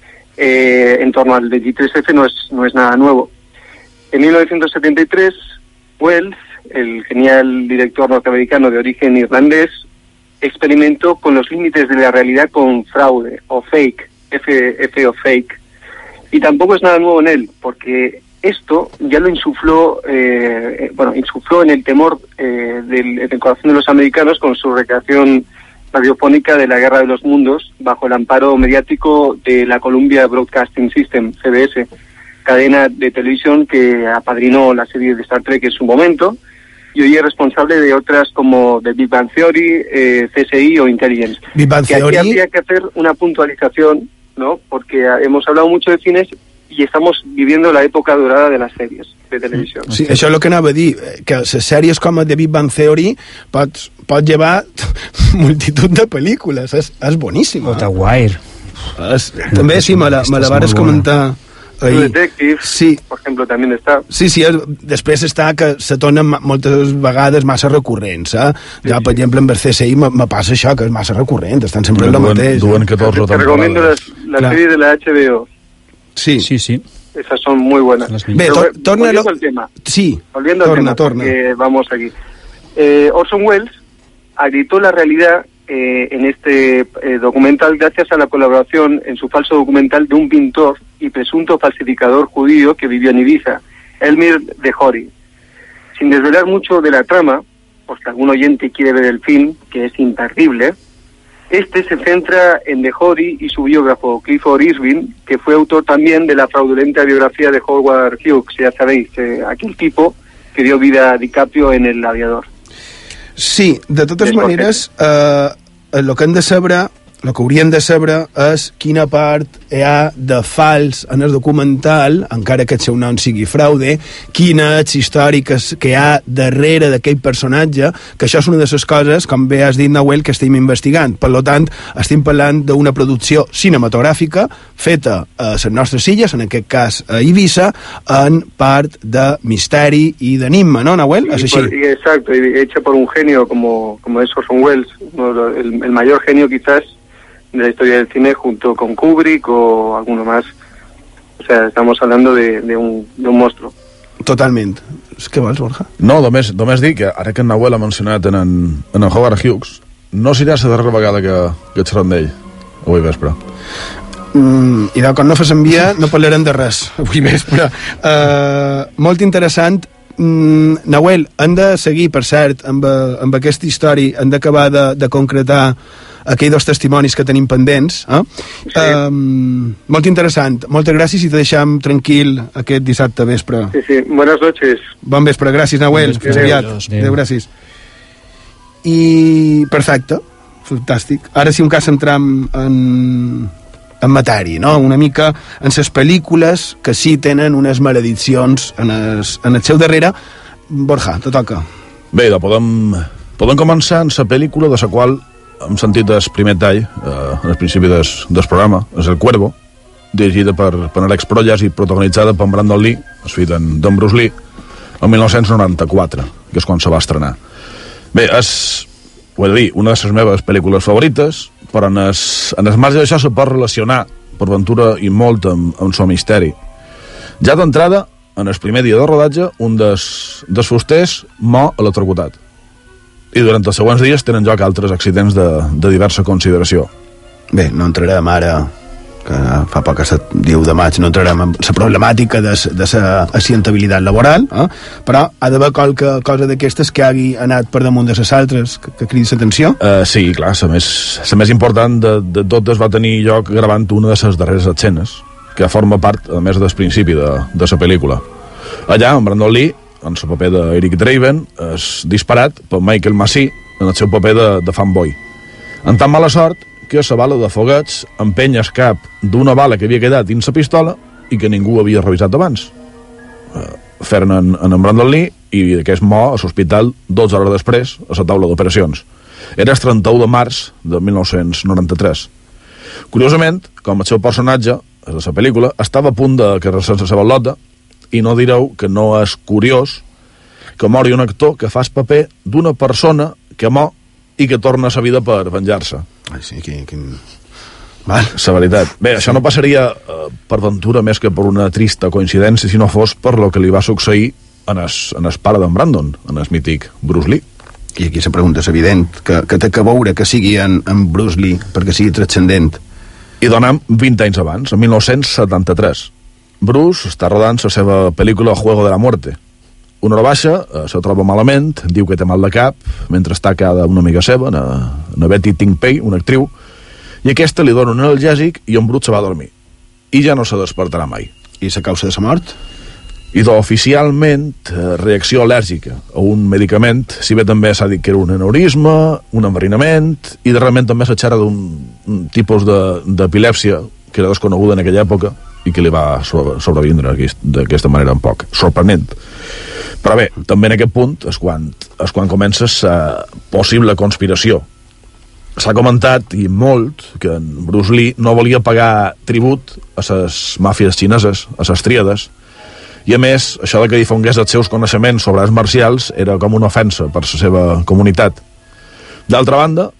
eh, en torno al veintitrés efe no es, no es nada nuevo. En mil novecientos setenta y tres, Welles, el genial director norteamericano de origen irlandés, experimentó con los límites de la realidad con fraude o fake, F, F o fake. Y tampoco es nada nuevo en él, porque esto ya lo insufló, eh, bueno, insufló en el temor eh, del, en el corazón de los americanos con su recreación radiofónica de la Guerra de los Mundos bajo el amparo mediático de la Columbia Broadcasting System, C B S, cadena de televisión que apadrinó la serie de Star Trek en su momento y hoy es responsable de otras como The Big Bang Theory, eh, C S I o Intelligence. Big Bang que Theory. Aquí habría que hacer una puntualización, ¿no? Porque hemos hablado mucho de cines i estamos viviendo la època dorada de les sèries de televisió. Sí, això és el que anava a dir, que les sèries com a The Big Bang Theory pots, pot llevar multitud de pel·lícules, és, és boníssim. O The Wire. És, també, sí, me la, me la vares comentar ahir. Detective, sí. por ejemplo, també està. Sí, sí, és, després està que se tornen moltes vegades massa recurrents, eh? Ja, sí, per sí. exemple, amb el C S I me, me passa això, que és massa recurrent, estan sempre en el mateix. Duen catorze Te recomiendo la, la serie de la H B O. Sí. Sí, sí. Esas son muy buenas. Bé, to torna... Volviendo al tema. Sí, volviendo torna, al tema, torna. Vamos aquí. Eh, Orson Welles agrietó la realidad eh, en este eh, documental gracias a la colaboración en su falso documental de un pintor y presunto falsificador judío que vivió en Ibiza, Elmir Dehori. Sin desvelar mucho de la trama, porque algún oyente quiere ver el film, que es imperdible, este se centra en Dehori y su biógrafo, Clifford Irving, que fue autor también de la fraudulenta biografía de Howard Hughes, ya sabéis, eh, aquel tipo que dio vida a DiCaprio en El Aviador. Sí, de totes maneres, eh, el que hem de saber, el que hauríem de saber és quina part hi ha de fals en el documental, encara que el seu nom sigui fraude, quina és històrica que hi ha darrere d'aquell personatge, que això és una de les coses, com bé has dit, Nahuel, que estem investigant. Per tant, estem parlant d'una producció cinematogràfica feta a les nostres illes, en aquest cas a Ibiza, en part de misteri i d'enigma, no, Nahuel? És així? Y, exacto, y hecha por un genio como, como es Orson Welles, el, el mayor genio quizás de la historia del cine, junto con Kubrick o alguno más. O sea, estamos hablando de, de, un, de un monstruo. Totalment. Què vols, Borja? No, només, només dic que ara que en Nahuel ha mencionat en en, en, en Howard Hughes, no serà la darrera vegada que, que xerrem d'ell avui vespre. Mm, i de quan no fas envia no parlarem de res avui vespre. Uh, molt interessant. Mm, Nahuel, hem de seguir, per cert, amb, amb aquesta història, hem d'acabar de, de concretar aquells dos testimonis que tenim pendents, eh? Sí. Um, molt interessant, moltes gràcies i te deixem tranquil aquest dissabte vespre. Sí, sí, buenas noches. Bon vespre, gràcies, Nahuel, fins aviat. Adéu, gràcies. I perfecte, fantàstic. Ara sí un cas entram en, en matèria, no? Una mica en les pel·lícules que sí tenen unes malediccions en, es, en el seu darrere. Borja, te toca. Bé, de podem Podem començar amb la pel·lícula de la qual hem sentit el primer tall, eh, al principi del, del programa, és El Cuervo, dirigida per, per Alex Proyas i protagonitzada per Brandon Lee, el fill d'en Bruce Lee, el mil nou-cents noranta-quatre, que és quan se va estrenar. Bé, és, ho he de dir, una de les meves pel·lícules favorites, però en el, en el marge d'això se pot relacionar per ventura i molt amb, amb el misteri. Ja d'entrada, en el primer dia de rodatge, un dels, dels fusters mor electrocutat. I durant els següents dies tenen lloc altres accidents de, de diversa consideració. Bé, no entrarem ara, que fa poc que set diu de maig, no entrarem en la problemàtica de la accidentabilitat laboral, eh? Però ha d'haver qualque cosa d'aquestes que hagi anat per damunt de les altres, que, que cridi l'atenció? Uh, sí, clar, la més, la més important de, de totes va tenir lloc gravant una de les darreres escenes, que forma part, a més, del principi de, de la pel·lícula. Allà, en Brandon Lee, en el paper d'Eric Draven, és disparat per Michael Massey en el seu paper de, de fanboy. En tan mala sort que la bala de foguets empenya el cap d'una bala que havia quedat dins la pistola i que ningú havia revisat abans. Uh, Feren en, en Brandon Lee i aquest mor a l'hospital dotze hores després a la taula d'operacions. Era el trenta-u de març de mil nou-cents noranta-tres. Curiosament, com el seu personatge, a la pel·lícula, estava a punt de carregar-se la seva lota, i no direu que no és curiós que mori un actor que fa el paper d'una persona que mor i que torna a la vida per venjar-se. Ai, sí, quin... quin... Val. La veritat. Bé, això no passaria eh, per ventura més que per una trista coincidència si no fos per lo que li va succeir en el, en el pare d'en Brandon, en el mític Bruce Lee. I aquí la pregunta és evident, que, que té que veure que sigui en, en Bruce Lee perquè sigui transcendent. I donem vint anys abans, en mil nou-cents setanta-tres. Bruce està rodant la seva pel·lícula Juego de la Muerte. Una hora baixa, eh, se troba malament, diu que té mal de cap, mentre està cada una amiga seva, una, una Betty Ting-Pei, una actriu, i aquesta li dona un analgèsic i en Bruce se va a dormir. I ja no se despertarà mai. I la causa de la mort? I oficialment eh, reacció al·lèrgica a un medicament, si bé també s'ha dit que era un aneurisme, un enverinament, i de realment també s'aixera d'un tipus d'epilèpsia que era desconeguda en aquella època i que li va sobrevindre d'aquesta manera un poc sorprenent. Però bé, també en aquest punt és quan, és quan comença la possible conspiració. S'ha comentat, i molt, que en Bruce Lee no volia pagar tribut a les màfies xineses, a les tríades, i a més, això de que difongués els seus coneixements sobre arts marcials era com una ofensa per la seva comunitat. D'altra banda,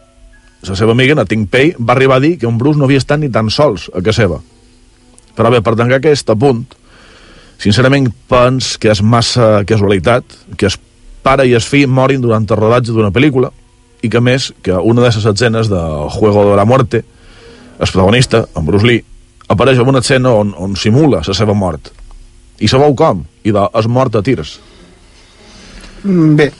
la seva amiga, na Ting-Pei, va arribar a dir que en Bruce no havia estat ni tan sols a casa seva. Però bé, per tancar aquest apunt, sincerament pens que és massa casualitat que el pare i el fill morin durant el rodatge d'una pel·lícula i que, a més, que una de les escenes de Juego de la Muerte, el protagonista, en Bruce Lee, apareix en una escena on, on simula la seva mort. I sabeu com? I de, és mort a tirs. Bé,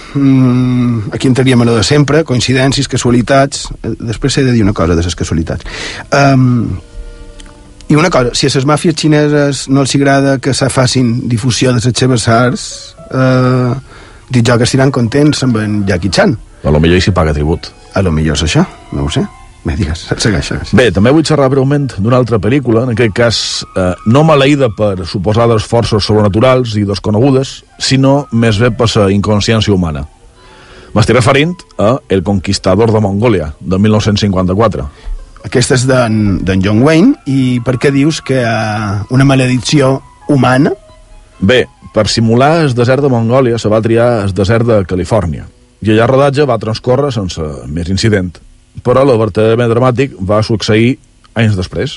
mm, aquí entraríem a lo de sempre, coincidències, casualitats. Després he de dir una cosa de les casualitats. Um, I una cosa, si a les màfies xineses no els agrada que se facin difusió de les seves arts, eh, dic jo que estiran contents amb en Jackie Chan. A lo millor hi s'hi paga tribut. A lo millor és això, no ho sé. Bé, digues, segueix, segueix. Bé, també vull xerrar breument d'una altra pel·lícula, en aquest cas eh, no maleïda per suposades forces sobrenaturals i desconegudes, sinó més bé per la inconsciència humana. M'estic referint a El Conquistador de Mongòlia, de mil nou-cents cinquanta-quatre. Aquesta és d'en John Wayne, i per què dius que hi ha una maledicció humana? Bé, per simular el desert de Mongòlia se va triar el desert de Califòrnia, i allà el rodatge va transcórrer sense més incident, però el verdaderament dramàtic va succeir anys després.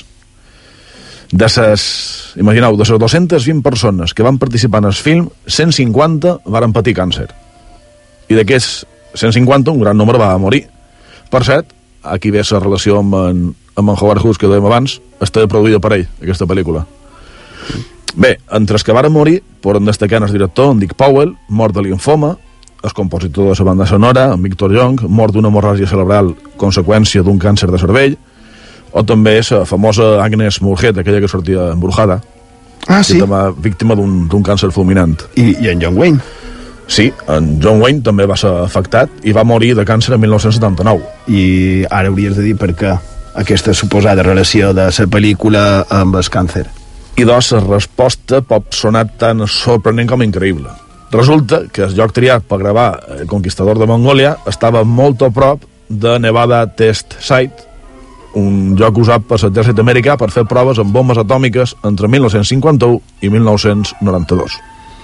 De ses, imagineu, de les dues-centes vint persones que van participar en el film, cent cinquanta varen patir càncer. I d'aquests cent cinquanta, un gran nombre va morir. Per cert, aquí ve la relació amb en, amb en Howard Hughes que dèiem abans, està produïda per ell, aquesta pel·lícula. Bé, entre els que varen morir poden destacar el director, en Dick Powell, mort de linfoma, el compositor de la banda sonora, en Victor Young, mort d'una hemorràgia cerebral conseqüència d'un càncer de cervell, o també la famosa Agnes Moorehead, aquella que sortia embrujada, ah, sí? víctima d'un càncer fulminant. I, I en John Wayne? Sí, en John Wayne també va ser afectat i va morir de càncer en mil nou-cents setanta-nou. I ara hauries de dir per què aquesta suposada relació de la pel·lícula amb el càncer. I doncs la resposta pot sonar tan sorprenent com increïble. Resulta que el lloc triat per gravar El Conquistador de Mongòlia estava molt a prop de Nevada Test Site, un lloc usat per l'exèrcit americà per fer proves amb bombes atòmiques entre mil nou-cents cinquanta-u i mil nou-cents noranta-dos.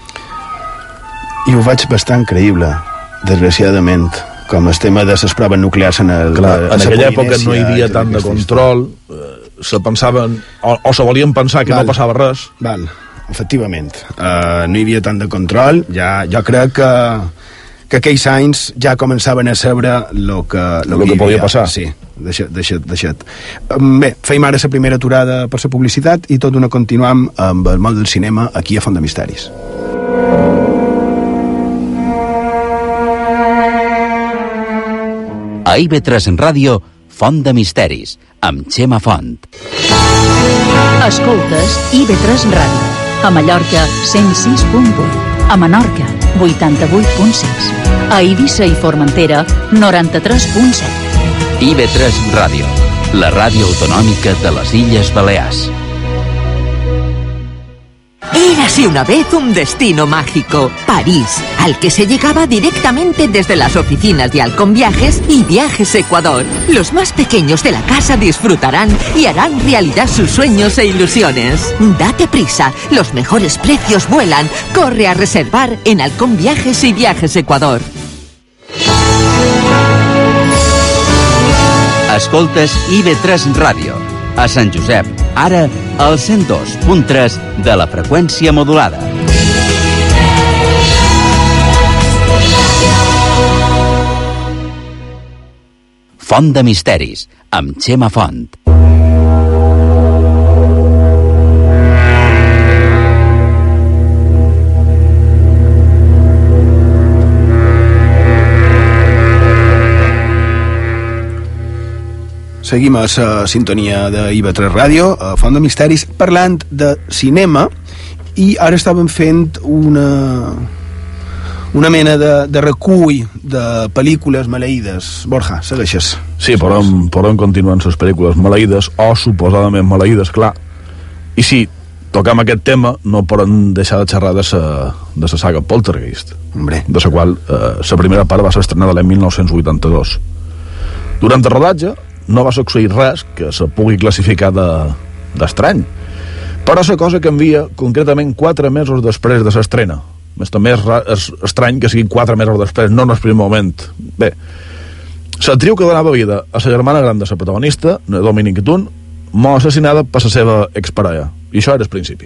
I ho veig bastant creïble, desgraciadament, com el tema de les proves nuclears en el... Clar, en aquella època no hi havia tant de control, eh, se pensaven, o, o se volien pensar que Val. no passava res. Val, efectivament. Uh, no hi havia tant de control, ja, jo crec que, que aquells anys ja començaven a saber el que, lo lo que, que podia passar. Sí, deixa't, deixa't, deixa't. Bé, feim ara la primera aturada per la publicitat i tot una continuam amb el món del cinema aquí a Font de Misteris. A I V tres Ràdio, Font de Misteris, amb Xema Font. Escoltes I V tres Ràdio. A Mallorca, cent sis punt vuit. A Menorca, vuitanta-vuit punt sis. A Eivissa i Formentera, noranta-tres punt set. I V tres Ràdio, la ràdio autonòmica de les Illes Balears. Érase una vez un destino mágico, París, al que se llegaba directamente desde las oficinas de Halcón Viajes y Viajes Ecuador. Los más pequeños de la casa disfrutarán y harán realidad sus sueños e ilusiones. Date prisa, los mejores precios vuelan. Corre a reservar en Halcón Viajes y Viajes Ecuador. Escoltes I V tres Ràdio. A Sant Josep, ara al cent dos punt tres de la freqüència modulada. Font de Misteris, amb Xema Font. Seguim a la sintonia de I V tres Ràdio, a Font de Misteris, parlant de cinema, i ara estàvem fent una, una mena de, de recull de pel·lícules maleïdes. Borja, segueixes. Sí, podem, podem continuar amb les pel·lícules maleïdes, o suposadament maleïdes, clar. I sí, tocam aquest tema, no podem deixar de xerrar de la de sa saga Poltergeist, Hombre. de la qual eh, la primera part va ser estrenada l'any mil nou-cents vuitanta-dos. Durant el rodatge no va succeir res que se pugui classificar d'estrany, de, però la cosa canvia concretament quatre mesos després de l'estrena. Més també és, és estrany que siguin quatre mesos després, no en el primer moment. Bé, l'actriu que donava vida a la germana gran de la protagonista, Dominique Dunn, mor assassinada per la seva exparella, i això era el principi.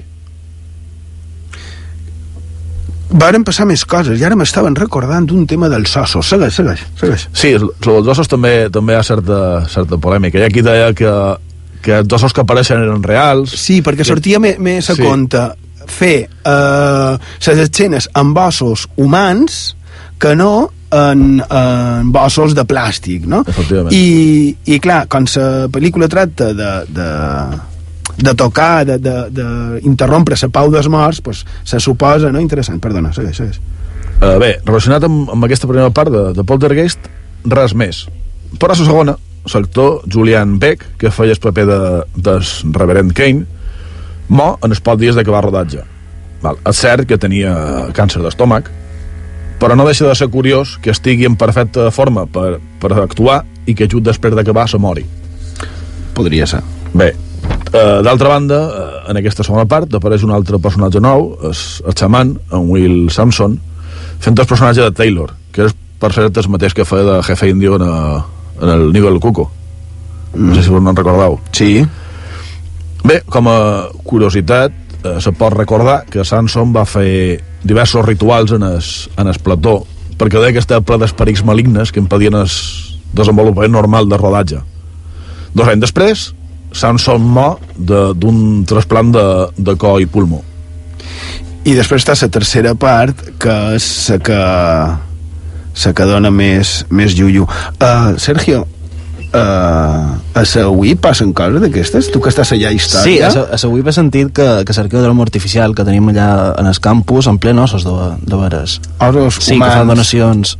Varen passar més coses, i ara m'estaven recordant d'un tema dels ossos. Segueix, segueix, segueix. Sí, els ossos també, també hi ha certa, certa polèmica. Hi ha qui deia que, que els ossos que apareixen eren reals. Sí, perquè que... sortia més, més a sí. compte fer eh, les escenes amb ossos humans que no en, en ossos de plàstic, no? I, i clar, quan la pel·lícula tracta de... de de tocar, d'interrompre la pau dels morts, pues, se suposa, no? Interessant, perdona, segueix, segueix. Uh, bé, relacionat amb, amb aquesta primera part de, de Poltergeist, res més. Però a la segona, l'actor Julian Beck, que feia el paper de, del reverend Kane, mor en els pocs dies d'acabar rodatge. Val, és cert que tenia càncer d'estómac, però no deixa de ser curiós que estigui en perfecta forma per, per actuar i que just després d'acabar se mori. Podria ser. Bé, Uh, d'altra banda, uh, en aquesta segona part apareix un altre personatge nou, és el xaman, en Will Sampson, fent el personatge de Taylor, que és per cert el mateix que feia de jefe indio en, a, en el Nigo del Cuco. Mm. No sé si vos n'en recordeu. Sí. Bé, com a curiositat, uh, se pot recordar que Samson va fer diversos rituals en el, en el plató, perquè deia que estava ple d'esperits malignes que impedien el desenvolupament normal de rodatge. Dos anys després, Samson mor d'un trasplant de, de cor i pulmó. I després està la tercera part, que és la que, la que dona més, més llullo. Uh, Sergio, uh, a la U I passen coses d'aquestes? Tu que estàs allà a història? Sí, a la U I he sentit que, que l'arqueòdrom artificial que tenim allà en el campus en plen ossos de, de veres. Ossos sí, humans. Que fan donacions.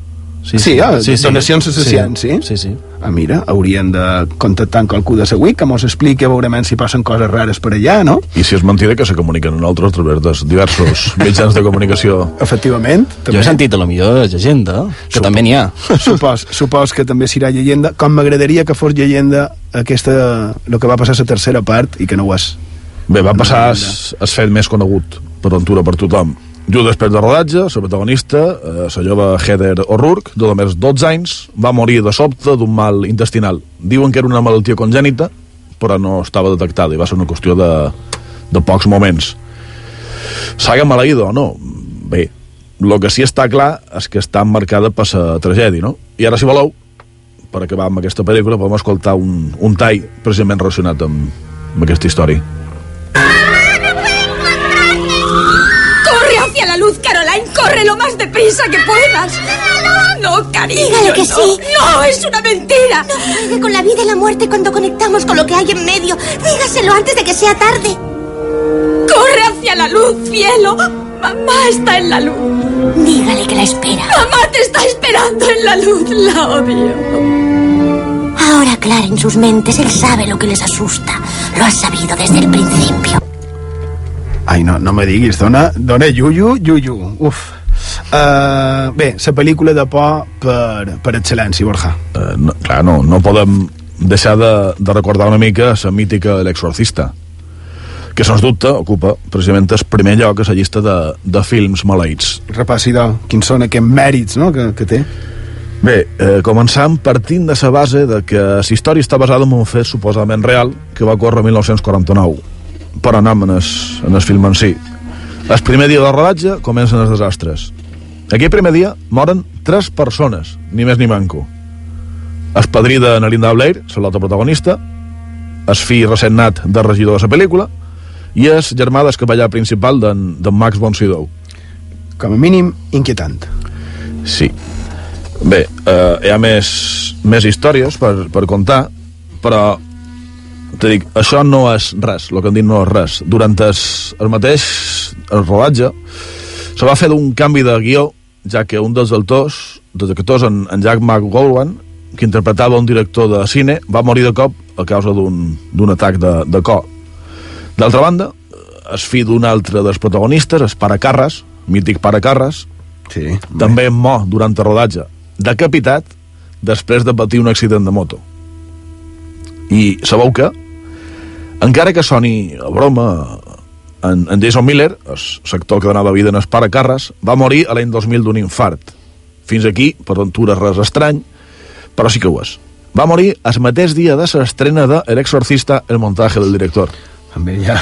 Sí, sí, ah, sí, sí. donacions associants, sí? Sí, sí. Ah, mira, haurien de contactar amb qualcú de la U I C que mos expliqui veurement si passen coses rares per allà, no? I si és mentida que se comuniquen amb nosaltres a través de diversos mitjans de comunicació. Efectivament. Jo he sentit a lo millor llegenda, que Supo... també n'hi ha. Supos, supos que també serà llegenda, com m'agradaria que fos llegenda aquesta, el que va passar a la tercera part i que no ho és. Bé, va passar el fet més conegut per Ventura per tothom. Just després de rodatge, la protagonista, eh, la jove Heather O'Rourke, de només dotze anys, va morir de sobte d'un mal intestinal. Diuen que era una malaltia congènita, però no estava detectada i va ser una qüestió de, de pocs moments. S'haga maleïda o no? Bé, el que sí està clar és que està emmarcada per la tragèdia, no? I ara, si voleu, per acabar amb aquesta pel·lícula, podem escoltar un, un tall precisament relacionat amb, amb aquesta història. Luz, Caroline, corre lo más deprisa que puedas. No, no, cariño. Dígale que no, sí. No, es una mentira. No juegue con la vida y la muerte cuando conectamos con lo que hay en medio. Dígaselo antes de que sea tarde. Corre hacia la luz, cielo. Mamá está en la luz. Dígale que la espera. Mamá te está esperando en la luz. La odio. Ahora aclaren sus mentes. Él sabe lo que les asusta. Lo has sabido desde el principio. Ai, no, no me diguis, dona, dona yuyu, yuyu, uf. Uh, bé, la pel·lícula de por per, per excel·lència, Borja. Uh, no, clar, no, no podem deixar de, de recordar una mica la mítica L'Exorcista, que sens dubte ocupa precisament el primer lloc a la llista de, de films maleïts. Repassi, de quins són aquests mèrits, no?, que, que té. Bé, eh, començam partint de la base de que la història està basada en un fet suposadament real que va córrer el mil nou-cents quaranta-nou. Però anem en el, en el film en si. El primer dia de rodatge comencen els desastres. Aquell primer dia moren tres persones, ni més ni manco. El padrí de Nelinda Blair, l'altre protagonista, el fill recent nat del regidor de la pel·lícula i el germà del capellà principal d'en, d'en Max von Sydow. Com a mínim, inquietant. Sí. Bé, eh, hi ha més, més històries per, per contar, però te dic, això no és res, el que han dit no és res. Durant el, el mateix el rodatge se va fer d'un canvi de guió, ja que un dels autors, dels actors, en, en Jack McGowan, que interpretava un director de cine, va morir de cop a causa d'un, d'un atac de, de cor. D'altra banda, el fill d'un altre dels protagonistes, el pare Carras, mític pare Carras, sí, també mor durant el rodatge, decapitat després de patir un accident de moto. I sabeu què? Encara que soni a broma, en, en Jason Miller, l'actor que donava vida en el pare Carras, va morir a l'any dos mil d'un infart. Fins aquí, per ventura, res estrany, però sí que ho és. Va morir el mateix dia de l'estrena de El Exorcista, el montaje del director. També ja...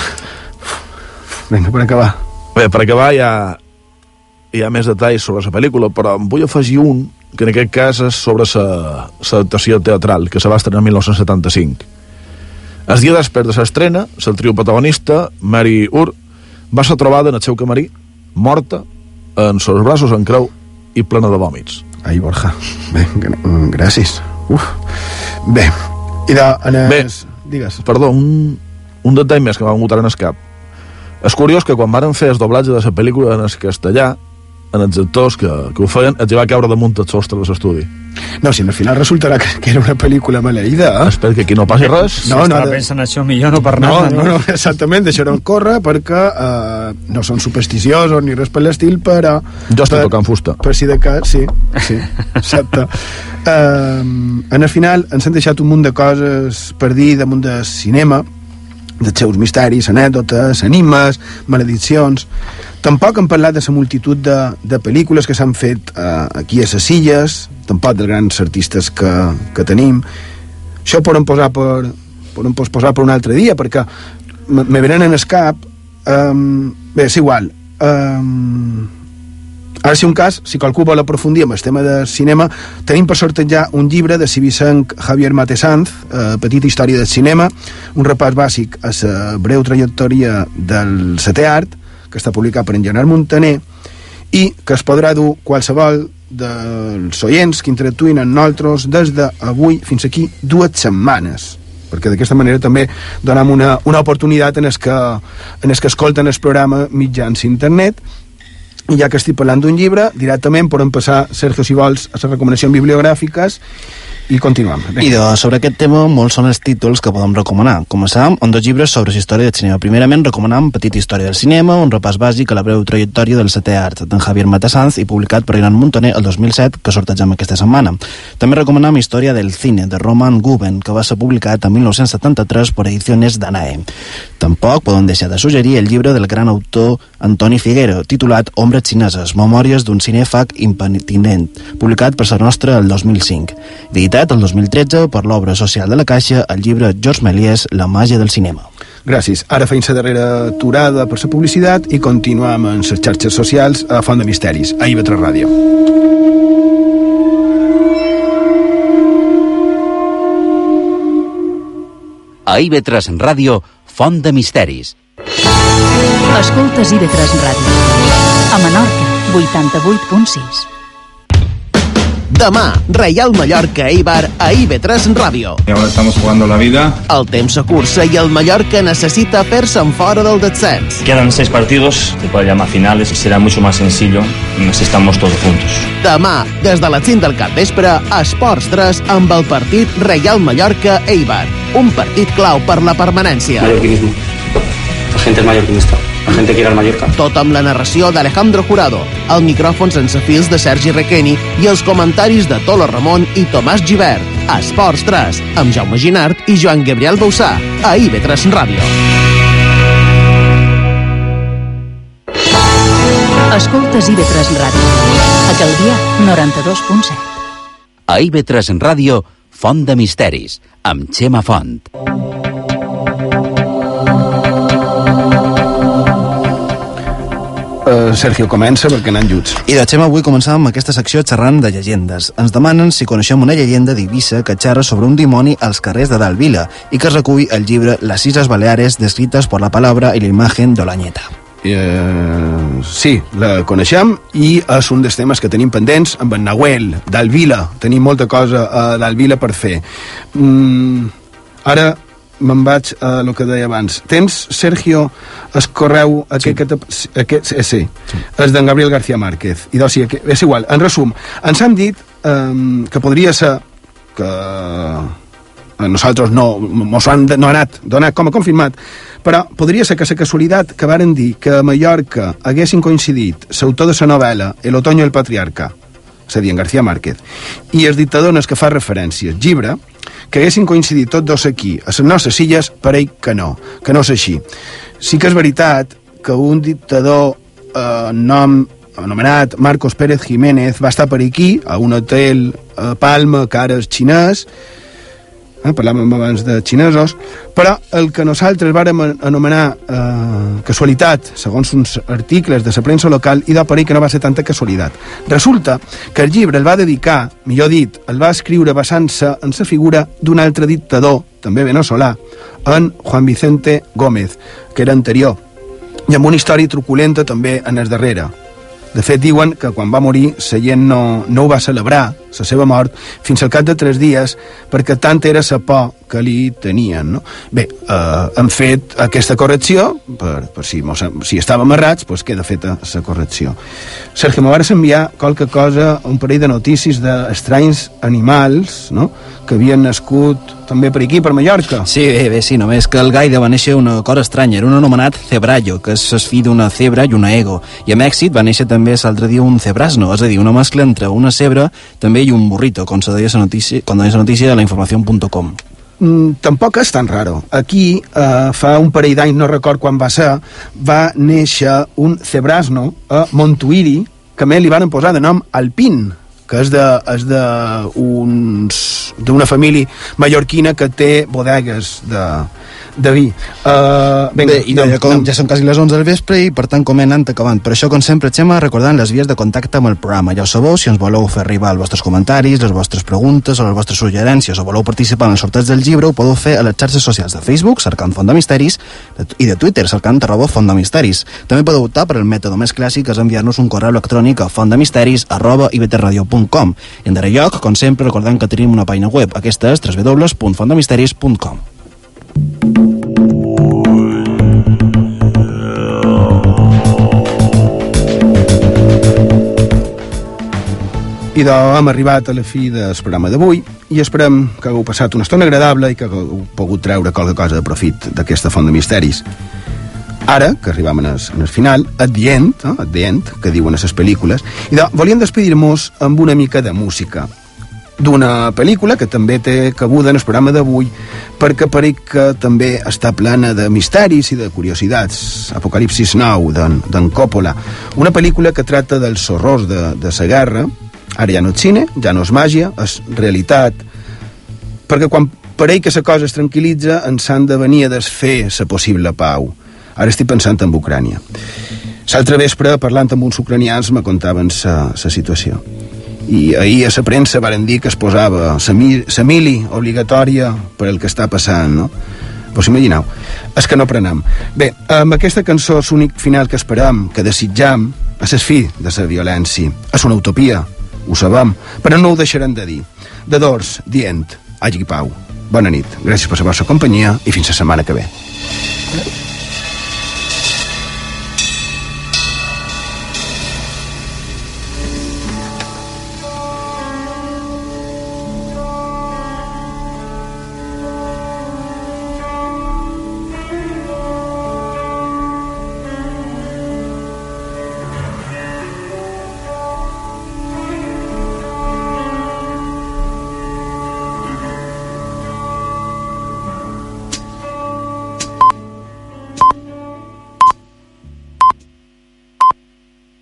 Vinga, per acabar. Bé, per acabar hi ha, hi ha més detalls sobre la pel·lícula, però em vull afegir un, que en aquest cas és sobre l'adaptació teatral, que se va estrenar en mil nou-cents setanta-cinc. El dia després de l'estrena, l'actriu protagonista, Mary Ur, va ser trobada en el seu camarí, morta, en els braços en creu i plena de vòmits. Ai, Borja, bé, gràcies. Uf. Bé, i de... En Bé, es... digues. Perdó, un, un detall més que m'ha vingut ara en el cap. És curiós que quan varen fer el doblatge de la pel·lícula en el castellà, en els actors que, que ho feien, els hi va caure damunt el sostre de l'estudi. No, si al final resultarà que, que era una pel·lícula maleïda. Eh? Espera que aquí no passi res. Si no, estava no, pensant això, millor no per no, nada. No, no, no, exactament, deixarem córrer perquè eh, no són supersticiosos ni res per l'estil, però... Jo estic tocant fusta. Per si de cas, sí, sí, exacte. Eh, en el final ens han deixat un munt de coses per dir damunt del cinema, dels seus misteris, anècdotes, enigmes, malediccions. Tampoc hem parlat de la multitud de, de pel·lícules que s'han fet eh, aquí a les Illes, tampoc dels grans artistes que, que tenim. Això ho podem posar per, podem posar per un altre dia, perquè me venen en el cap... Um, bé, és igual. Um, ara, si un cas, si qualcú vol aprofundir en el tema del cinema, tenim per sortejar un llibre de Civicenc Javier Matesanz, eh, Petita història del cinema, un repàs bàsic a la breu trajectòria del setè art, que està publicat per en Gerard Montaner, i que es podrà dur qualsevol dels oients que interactuïn amb nosaltres des d'avui fins aquí dues setmanes, perquè d'aquesta manera també donem una, una oportunitat en els que, en els que escolten el programa mitjans internet I ja que estic parlant d'un llibre, directament podem passar, Sergio, si vols, a les recomanacions bibliogràfiques i continuem. I de, sobre aquest tema, molts són els títols que podem recomanar. Començam amb dos llibres sobre la història del cinema. Primerament, recomanam Petita història del cinema, un repàs bàsic a la breu trajectòria del setè art, d'en Javier Matasanz, i publicat per Iran Montaner el dos mil set, que sortegem aquesta setmana. També recomanam Història del cine, de Roman Guben, que va ser publicat en mil nou-cents setanta-tres per Ediciones Danae. Tampoc podem deixar de suggerir el llibre del gran autor Antoni Figuero, titulat Ombres xineses, memòries d'un cinèfag impenitent, publicat per Sa Nostra el dos mil cinc. Editat el dos mil tretze per l'obra social de la Caixa, el llibre Georges Méliès, La màgia del cinema. Gràcies. Ara feim la darrera aturada per la publicitat i continuem en les xarxes socials a Font de Misteris, a I V tres Ràdio. A I V tres Ràdio, Font de Misteris. Escoltes I V tres Ràdio. A Menorca, vuitanta-vuit punt sis. Demà, Reial Mallorca Eibar a I V tres Ràdio. Y ahora estamos jugando la vida. El temps s'acurça i el Mallorca necessita fer-se'n fora del descens. Quedan seis partidos, se puede llamar finales, y será mucho más sencillo si estamos todos juntos. Demà, des de les cinc del capvespre, a Esports tres amb el partit Reial Mallorca Eibar. Un partit clau per la permanència. Mallorquinismo. La gente es mallorquinista. La gente quiere al Mallorca. Tot amb la narració d'Alejandro Jurado, el micròfon sense fils de Sergi Requeni i els comentaris de Tolo Ramon i Tomàs Givert. A Esports tres, amb Jaume Ginart i Joan Gabriel Bausà, a I V tres Ràdio. Escoltes I V tres Ràdio. A Calvià, noranta-dos punt set. A I V tres Ràdio, Font de Misteris, amb Xema Font. Uh, Sergio, comença perquè anem lluts. I de Xema, avui començam amb aquesta secció xerrant de llegendes. Ens demanen si coneixem una llegenda d'Eivissa que xerra sobre un dimoni als carrers de Dalt Vila i que es recull el llibre Las Islas Baleares, descrites per la palabra i la imagen d'Olañeta. Uh, sí, la coneixem i és un dels temes que tenim pendents amb en Nahuel, Dalt Vila. Tenim molta cosa a Dalt Vila per fer. Mm, ara me'n vaig a el que deia abans. Tens, Sergio, el correu aquest, sí. que aquest, eh, sí, sí. és d'en Gabriel García Márquez i doncs, sí, és igual, en resum ens han dit um, que podria ser que a nosaltres no mos han, no ha anat donat com a confirmat, però podria ser que la casualitat que varen dir que a Mallorca haguessin coincidit l'autor de la novel·la El otoño del patriarca, és a dir, en García Márquez, i el dictador en el que fa referència, llibre, que haguessin coincidit tots dos aquí, a les nostres illes, parell que no, que no és així. Sí que és veritat que un dictador eh, nom anomenat Marcos Pérez Jiménez va estar per aquí, a un hotel a Palma, que ara és xinès, eh, parlàvem abans de xinesos, però el que nosaltres vàrem anomenar eh, casualitat, segons uns articles de la premsa local, i de per que no va ser tanta casualitat. Resulta que el llibre el va dedicar, millor dit, el va escriure basant-se en la figura d'un altre dictador, també venezolà, en Juan Vicente Gómez, que era anterior, i amb una història truculenta també en el darrere. De fet, diuen que quan va morir la gent no, no ho va celebrar, la seva mort, fins al cap de tres dies, perquè tant era la por que li tenien, no? Bé, eh, han fet aquesta correcció, per, per si, mos, si estàvem errats, doncs queda feta la correcció. Sergio, me vas enviar qualque cosa, un parell de notícies d'estranys animals, no?, que havien nascut també per aquí, per Mallorca. Sí, bé, bé, sí, només que el Gaire va néixer una cosa estranya, era un anomenat cebrallo, que és el fill d'una cebra i una ego, i a Mèxic va néixer també l'altre dia un cebrasno, és a dir, una mescla entre una cebra també i un burrito, com se deia la notícia, quan deia la notícia de la informació punt com. Mm, tampoc és tan raro. Aquí, eh, fa un parell d'anys, no record quan va ser, va néixer un cebrasno a Montuïri, que a més li van posar de nom Alpín, que és de, és de uns, d'una família mallorquina que té bodegues de, de vi. Uh, venga, Bé, i no, com, ja són quasi les onze del vespre i per tant com hem anat acabant. Per això, com sempre, Xema, recordant les vies de contacte amb el programa. Ja ho sabeu, si ens voleu fer arribar els vostres comentaris, les vostres preguntes o les vostres suggerències o voleu participar en el sorteig del llibre, ho podeu fer a les xarxes socials de Facebook, cercant Font de Misteris, i de Twitter, cercant arroba Font de Misteris. També podeu optar per el mètode més clàssic, que és enviar-nos un correu electrònic a fontdemisteris arroba i v t radio punt com. I en darrer lloc, com sempre, recordant que tenim una pàgina web. Aquesta és w w w punt font de misteris punt com. I doncs hem arribat a la fi del programa d'avui i esperem que hagueu passat una estona agradable i que hagueu pogut treure qualque cosa de profit d'aquesta font de misteris. Ara, que arribam en el, en el final, at the end, eh, at the end, que diuen a les pel·lícules, i doncs volíem despedir-nos amb una mica de música d'una pel·lícula que també té cabuda en el programa d'avui perquè pareix que també està plena de misteris i de curiositats. Apocalipsis Now, d'en Coppola, una pel·lícula que tracta dels horrors de, de la guerra. Ara ja no és cine, ja no és màgia, és realitat, perquè quan pareix que la cosa es tranquil·litza ens han de venir a desfer la possible pau. Ara estic pensant en Ucrània. L'altre vespre, parlant amb uns ucranians, me contaven la situació. I ahir a la premsa varen dir que es posava la mili obligatòria per el que està passant, no? Vos imagineu? És que no prenem. Bé, amb aquesta cançó l'únic final que esperam, que desitjam, és la fi de la violència. És una utopia, ho sabem, però no ho deixarem de dir. De Doors, dient, hagi pau. Bona nit, gràcies per la vostra companyia i fins la setmana que ve.